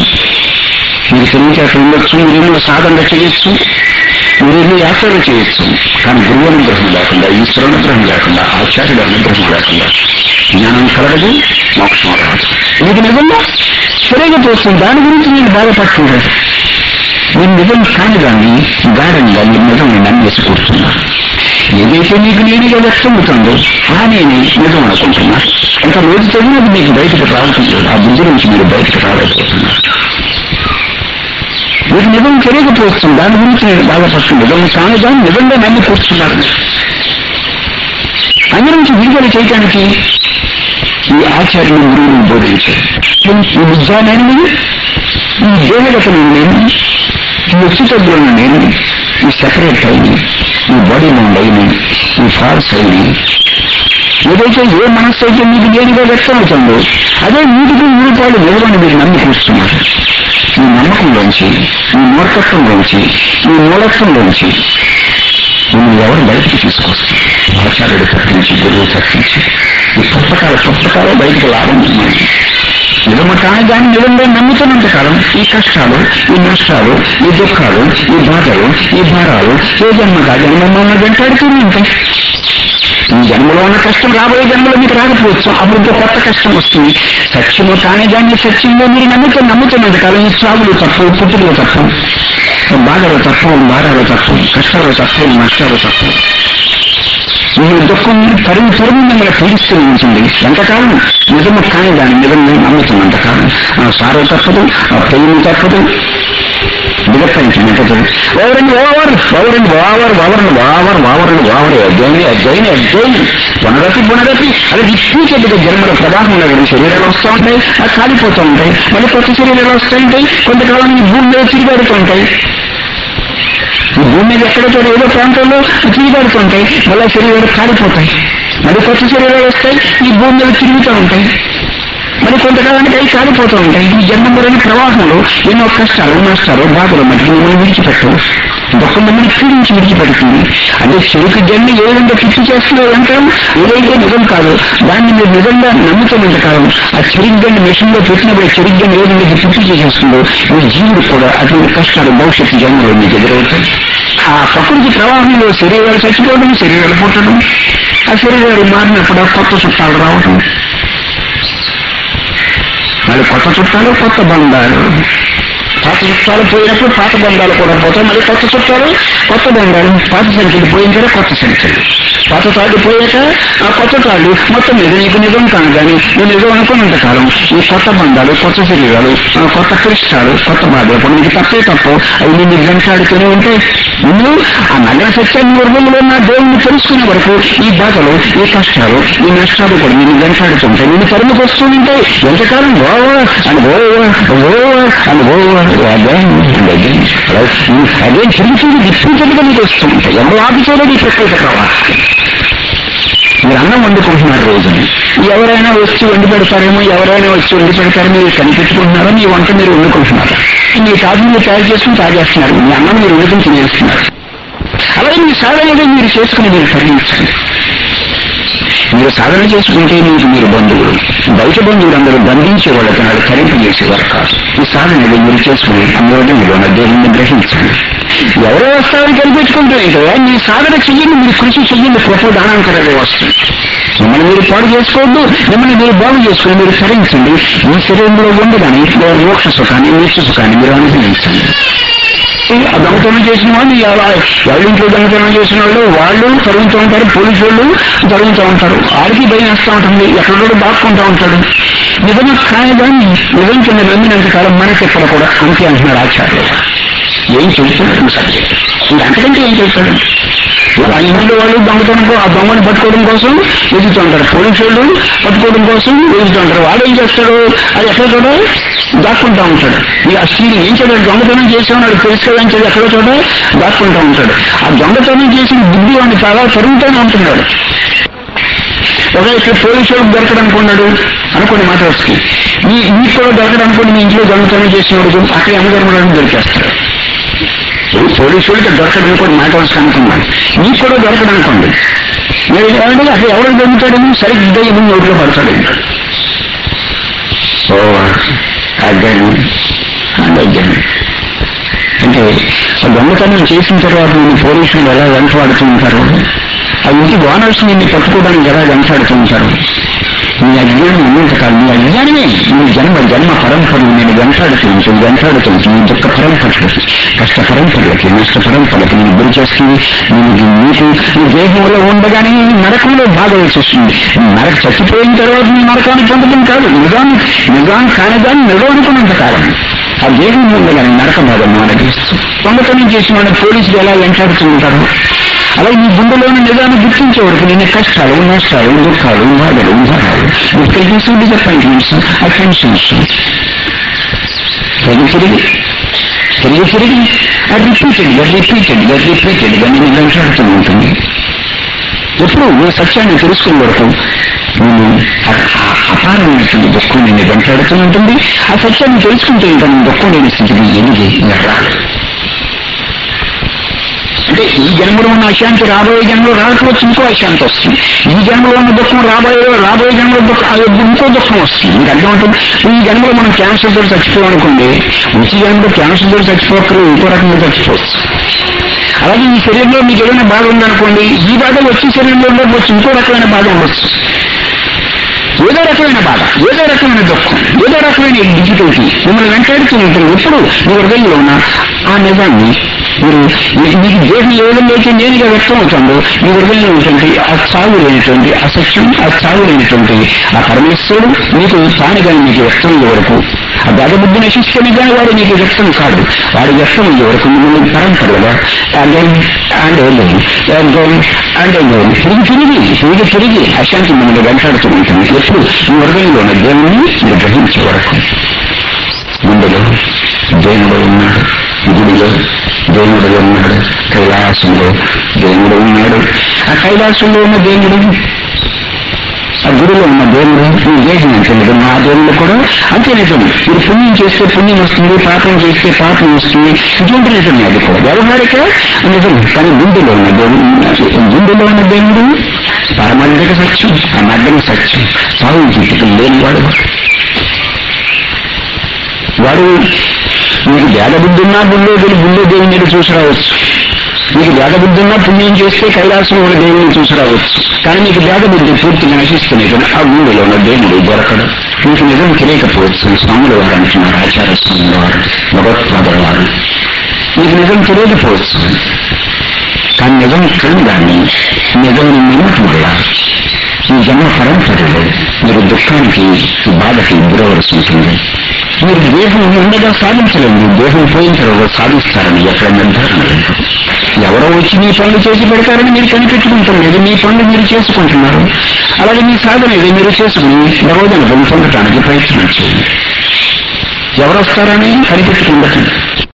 మీరేమో సాధన చేయొచ్చు, మీరేమో యాత్రలు చేయొచ్చు. కానీ గురువు అనుగ్రహం లేకుండా, ఈశ్వరానుగ్రహం లేకుండా, ఆచార్యుల అనుగ్రహం లేకుండా జ్ఞానం కలగదు, మోక్షం రాదు. మీకు నిజంగా తెలియకపోతుంది. దాని గురించి నేను బాధపడుతున్నాను. మీరు నిజం కాని దాన్ని గాఢంగా మీరు నిజం నమ్మేసి కూర్చున్నారు. ఏదైతే మీకు నేనుగా వ్యక్తమవుతుందో ఆ నేనే నిజం అనుకుంటున్నారు. ఇంకా రోజు చదివినది మీకు బయటకు రావట్లేదు. ఆ బుద్ధి నుంచి మీరు బయటకు రాలేకపోతున్నారు. మీకు నిజం తెలియకపోతుంది. దాని గురించి నేను బాధపడుతుంది. నిజం కాని దాన్ని నిజంగా నమ్మి కూర్చున్నారు. అందరి నుంచి విడుదల చేయడానికి ఈ ఆచార్యులు గురువులు బోధించారు. ఈ విద్యాన్ని, ఈ దేవగతను నేను, ఈ వ్యక్తిత్వంలో నేను, ఈ సెపరేట్ అయింది, ఈ బాడీలో ఉండయి, ఈ ఫాల్స్ అయింది. ఏదైతే ఏ మనస్సు అయితే మీకు దేనిగా వ్యక్తమవుతుందో అదే వీటికి 3 రూపాయలు నిజమని మీరు నమ్మి కూర్చున్నారు. ఈ నమ్మకంలోంచి, ఈ మూర్ఖత్వంలోంచి, ఈ మూలత్వంలోంచి మిమ్మల్ని ఎవరు బయటికి తీసుకొస్తారు? ఆచార్యుడు తప్పించి, గురువు తప్పించి ఈ పుస్తకాలు బయటకు లాభం ఉన్నాయి. నిజమ కానీ దాన్ని నిజంగా నమ్ముతున్నంత కాలం ఈ కష్టాలు, ఈ నష్టాలు, ఈ దుఃఖాలు, ఈ బాధలు, ఈ భారాలు ఏ జన్మగా జన్మమ్మల్ని వెంటాడుతూనే ఉంటాయి. ఈ జన్మలో ఉన్న కష్టం రాబోయే జన్మలో మీకు రాకపోవచ్చు. అప్పుడు ఇంకో కొత్త కష్టం వస్తుంది. సత్యము కానీ దాన్ని సత్యంగా మీరు నమ్ముతున్నంత కాలం ఈ సాగులు తప్పు, పుట్టులు తప్పు, బాధలు తప్పు, భారాలు తప్పు, కష్టాలు తప్పు, నష్టాలు తప్పు. ఈ దుఃఖం తరుము మిమ్మల్ని పీడిస్తూ ఉంటుంది. ఎంతకాలం నిజము కానీ దాన్ని నిజంగా నమ్ముతున్నంతకాలం ఆ సారో తప్పదు, ఆ పెయిన్ తప్పదు, దిగప్పటి మెట్టదు. వనరతి అది విప్పూచెట్టుగా జన్మల ప్రవాహంలో కానీ శరీరాలు వస్తూ ఉంటాయి, అది కాలిపోతూ ఉంటాయి. మళ్ళీ కొత్త శరీరాలు వస్తూ ఉంటాయి. కొంతకాలం ఈ భూమి మీద తిరిగాడుతూ ఉంటాయి. ఈ భూమి మీద ఎక్కడో ఏదో ప్రాంతంలో తిరిగాడుతుంటాయి. మళ్ళీ శరీరాలు కాలిపోతాయి. మళ్ళీ కొత్త శరీరాలు వస్తాయి, ఈ భూమి మీద తిరుగుతూ ఉంటాయి. మరి కొంతకాలానికి అవి కాలిపోతూ ఉంటాయి. ఈ జన్మలోని ప్రవాహంలో ఎన్నో కష్టాలు, నష్టాలు, బాధలు మధ్య మిమ్మల్ని విడిచిపెట్టవు. దుఃఖం మిమ్మల్ని పీడించి విడిచిపెడుతుంది. అంటే చెరుకు జన్మ ఏ విధంగా పిచ్చి చేస్తుందో అంటాం. ఏదైతే నిజం కాదు దాన్ని మీరు నిజంగా నమ్ముతున్నంత కాలం ఆ చెరిగ్గన్ని మిషన్లో పెట్టినప్పుడు చెరిగ్గన్ని ఏ విధంగా పిచ్చి చేసేస్తుందో మీ జీవుడు కూడా అటువంటి కష్టాలు భవిష్యత్తు జన్మలో మీకు ఎదురవుతాయి. ఆ ప్రకృతి ప్రవాహంలో శరీరాలు చచ్చిపోవడం, శరీరాలు పుట్టడం, ఆ శరీరాలు మారినప్పుడు కొత్త చుట్టాలు రావటం, మళ్ళీ కొత్త చుట్టాలు, కొత్త బంధాలు, పాత చుట్టాలు పోయినప్పుడు పాత బంధాలు కూడా పోతాయి, మళ్ళీ కొత్త చుట్టాలు కొత్త బంధాలు, పాత సంఖ్యలు పోయిన తర్వాత కొత్త సంఖ్యలు, పాత తాళ్ళు పోయాక ఆ కొత్త తాళ్ళు మొత్తం మీద నీకు నిజం కాను కానీ నువ్వు నిజం అనుకున్నంత కాలం ఈ కొత్త బంధాలు, కొత్త శరీరాలు, కొత్త కృష్ణాలు, కొత్త బాధలు కూడా నీకు తప్పే తప్పు అవి నిన్ను వెంటాడుతూనే ఉంటాయి. నువ్వు ఆ నగర సత్యాన్ని వర్గంలో ఉన్న దేవుణ్ణి తెలుసుకునే వరకు ఈ బాధలు, ఈ కష్టాలు, ఈ నష్టాలు కూడా నిన్ను వెంటాడుతుంటాయి, నిన్ను తరుముకు వస్తూ ఉంటాయి. ఎంతకాలం అదే తిరుగుతుంది డిఫరెంట్గా మీకు వస్తూ ఉంటాయి. ఎవరు ఆఫీసులో ఈ ప్రత్యేక ప్రవాహం. మీరు అన్నం వండుకుంటున్నారు రోజుని, ఎవరైనా వచ్చి వండి పెడతారేమో, ఎవరైనా వచ్చి వండి పెడతారో మీరు కనిపెట్టుకుంటున్నారో, మీ వంట మీరు వండుకుంటున్నారు, మీ కాఫీ మీరు తయారు చేసుకుని తాగేస్తున్నారు, మీ అన్నం మీరు వండుకుని తినేస్తున్నారు. అలాగే మీ సాధనగా మీరు చేసుకుని మీరు తరలించండి. మీరు సాధన చేసుకుంటే మీకు మీరు బంధువులు, బయట బంధువులు అందరూ బంధించే వాళ్ళకి నాడు తరింపు చేసేవారు కాదు. ఈ సాధనగా మీరు చేసుకుని అందరూ మీరు ఉన్న దేవుణ్ణి గ్రహించండి. ఎవరో వస్తారని కనిపెట్టుకుంటూ ఏంటో మీ సాధన చెయ్యండి, మీరు కృషి చెయ్యండి, గొప్ప దానాంతరంగా వస్తుంది. మిమ్మల్ని మీరు పాడు చేసుకోవద్దు, మిమ్మల్ని మీరు బాగు చేసుకుని మీరు తరించండి. మీ శరీరంలో ఉండగానే మోక్ష సుఖాన్ని, నీచ సుఖాన్ని మీరు అనుభవించండి. ఆ దొంగతనం చేసిన వాళ్ళు ఎవరింట్లో దొంగతనం చేసిన వాళ్ళు తరుగుతూ ఉంటారు, పోలీసు వాళ్ళు తరుగుతూ ఉంటారు, ఆడికి భయం వేస్తూ ఉంటుంది, ఎక్కడో దాక్కుంటూ ఉంటాడు. నిజంగా కాయదాన్ని నిజం కింద నమ్మినంతకాలం మనకెక్కడ కూడా అంతే అంటున్నాడు ఆచార్యులు. ఏం చెబుతున్నాడు సబ్జెక్ట్, ఇంకంతకంటే ఏం చెప్తాడు? ఆ ఇంట్లో వాళ్ళు దొంగతనం ఆ దొంగని పట్టుకోవడం కోసం వెతుకుతూ ఉంటారు, పోలీసు వాళ్ళు పట్టుకోవడం కోసం వెతుకుతూ ఉంటారు. వాడు ఏం చేస్తాడు, అది ఎక్కడ చోట దాక్కుంటా ఉంటాడు. ఇక ఆ స్త్రీని ఏం చేయడం, దొంగతనం చేసేవాడు తెలుసుకోవాలని చెప్పి ఎక్కడో చోట దాక్కుంటా ఉంటాడు. ఆ దొంగతనం చేసిన బుద్ధి వాడిని చాలా తరుగుతూనే ఉంటున్నాడు. ఒక ఇక్కడ పోలీసు వాళ్ళకి దొరకడనుకున్నాడు అనుకోండి, మాట వస్తుంది, మీకు కూడా దొరకడనుకోండి, మీ ఇంట్లో దొంగతనం చేసినవాడు అక్కడ అమ్మగారు దొరికేస్తాడు. పోలీసు వాళ్ళకి దొరకడనుకోండి, మాట వస్తుంది అనుకున్నాడు, మీకు కూడా దొరకడనుకోండి, మీరు ఏమంటే అక్కడ ఎవరికి దొరుకుతాడు, సరిగ్గా ఇవన్నీ నోట్లో పడతాడు. సో అజ్ఞానం అజ్ఞానం అంటే దొంగతనం చేసిన తర్వాత నేను పోలీసులు ఎలా వెంటబడుతూ ఉంటారు, ఆ ఇంటి ఓనర్స్ నిన్ను పట్టుకోవడానికి ఎలా వెంటాడుతూ ఉంటారు. నీ అజ్ఞానం ఉన్నంతకాలం నీ అజ్ఞానమే నీ జన్మ పరంపరలు నేను వెంటాడుతుంది నీ దుఃఖ పరంపరలకి, కష్ట పరంపరలకి, నష్ట పరంపరలకి నేను గురి చేస్తుంది. నీకు నీ దేహంలో ఉండగానే నరకంలో బాగా వచ్చేస్తుంది. నరక చచ్చిపోయిన తర్వాత నీ నరకాన్ని పొందడం కాదు, నిజాన్ని కానిదాన్ని నిజం అనుకున్నంత కాలం ఆ దేహం ఉండగానే నరక బాధ మానగిస్తుంది. దొంగతనం చేసిన వాళ్ళని పోలీసులు ఎలా వెంటాడుతూ ఉంటారు, అలాగే నీ గుండెలోని నిజాన్ని గుర్తించే వరకు నేను కష్టాలు, నష్టాలు, దుఃఖాలు, బాధలు, ఉదాహరణలు, డిసప్పాయింట్మెంట్స్, అటెన్షన్స్ తిరిగి రిపీటెడ్గా నేను వెంటాడుతూ ఉంటుంది. ఎప్పుడు నువ్వు సత్యాన్ని తెలుసుకునే వరకు నేను అపారమైనటువంటి దుఃఖం నేను వెంటాడుతూ ఉంటుంది. ఆ సత్యాన్ని తెలుసుకుంటే ఇంకా నేను దుఃఖం లేని స్థితికి ఎదిగి రాలేదు. అంటే ఈ జన్మలో ఉన్న అశాంతి రాబోయే జన్మలో రాకపోవచ్చు, ఇంకో అశాంతి వస్తుంది. ఈ జన్మలో ఉన్న దుఃఖం రాబోయే జన్మలో ఇంకో దుఃఖం వస్తుంది. మీకు అర్థం ఉంటుంది. ఈ జన్మలో మనం క్యాన్సర్ తో చచ్చిపోవాలనుకోండి, వచ్చే జన్మలో క్యాన్సర్ తో చచ్చిపోకరు, ఇంకో రకంగా చచ్చిపోవచ్చు. అలాగే ఈ శరీరంలో మీకు ఏదైనా బాధ ఉందనుకోండి, ఈ బాధ వచ్చే శరీరంలో ఉండవచ్చు, ఇంకో రకమైన బాధ ఉండొచ్చు. ఏదో రకమైన బాధ, ఏదో రకమైన దుఃఖం, ఏదో రకమైన డిఫికల్టీ మిమ్మల్ని వెంటాడుతూ ఉంటుంది. ఎప్పుడు మీ హృదయంలో ఉన్న ఆ నిజాన్ని మీరు మీకు దేహం ఏ విధంగా అయితే నేనుగా వ్యక్తం అవుతుందో మీ హృదయంలో ఉంటుంది ఆ చావు లేనటువంటి ఆ సత్యం, ఆ చావు లేనటువంటి ఆ పరమేశ్వరుడు మీకు తానుగా మీకు వ్యక్తం అయ్యే వరకు, ఆ భేదబుద్ధి నశిస్తేనే కానీ వాడు మీకు వ్యక్తం కాదు. వాడు వ్యక్తం అయ్యే వరకు మిమ్మల్ని పరంపరగా తిరిగి అశాంతి మిమ్మల్ని వెంటాడుతూ ఉంటుంది. ఎప్పుడు మీ హృదయంలో ఉన్న దేవుణ్ణి మీరు గ్రహించే వరకు. గుండెలో దేవుడు ఉన్నాడు, గుడిలో దేవుడు ఉన్నాడు, కైలాసంలో దేవుడు ఉన్నాడు. ఆ కైలాసంలో ఉన్న దేవుడు, ఆ గుడిలో ఉన్న దేవుడు మీ దేహం అంతే. ఆ దేవుడు కూడా అంతే నిజం. మీరు పుణ్యం చేస్తే పుణ్యం వస్తుంది, పాపం చేస్తే పాపం వస్తుంది, ఇటువంటి నిజం. అది కూడా వ్యవహారిక నిజం. కానీ గుండెలో ఉన్న దేవుడు పరమర్గక సత్యం, ఆ మర్గన సత్యం, సాగు జీవితం లేనివాడు. వాడు మీకు భేదబుద్ధి ఉన్నా గుళ్ళో దేవుని మీరు చూసి రావచ్చు. మీకు భేదబుద్ధి ఉన్నా పుణ్యం చేస్తే కైలాసంలో ఉన్న దేవుని చూసి రావచ్చు. కానీ మీకు భేదబుద్ధి పూర్తిగా నశిస్తున్నాయి కదా, ఆ గుళ్ళలో ఉన్న దేవుడు దొరకడు. మీకు నిజం తెలియకపోవచ్చు. స్వాముల వారు అంటున్నారు, ఆచార్య స్వాముల వారు, భగవత్పాదుల వారు, మీకు నిజం తెలియకపోవచ్చు. కానీ నిజం కాని నిజం నమ్మకం వల్ల ఈ జన్మ పరంపరలో మీరు దుఃఖానికి, బాధకి గురవలసి ఉంటుంది. మీరు దేహం ఉండగా సాధించలేదు, దేహం పోయిన తర్వాత సాధిస్తారని ఎక్కడ నిర్ధారణ లేదు. ఎవరో వచ్చి మీ పనులు చేసి పెడతారని మీరు కనిపెట్టుకుంటున్నారు, మీ పనులు మీరు చేసుకుంటున్నారు. అలాగే మీ సాధన ఏదో మీరు చేసుకుని ప్రబోధన పొందటానికి ప్రయత్నం చేయండి. ఎవరు వస్తారని కనిపెట్టుకుంటుంది.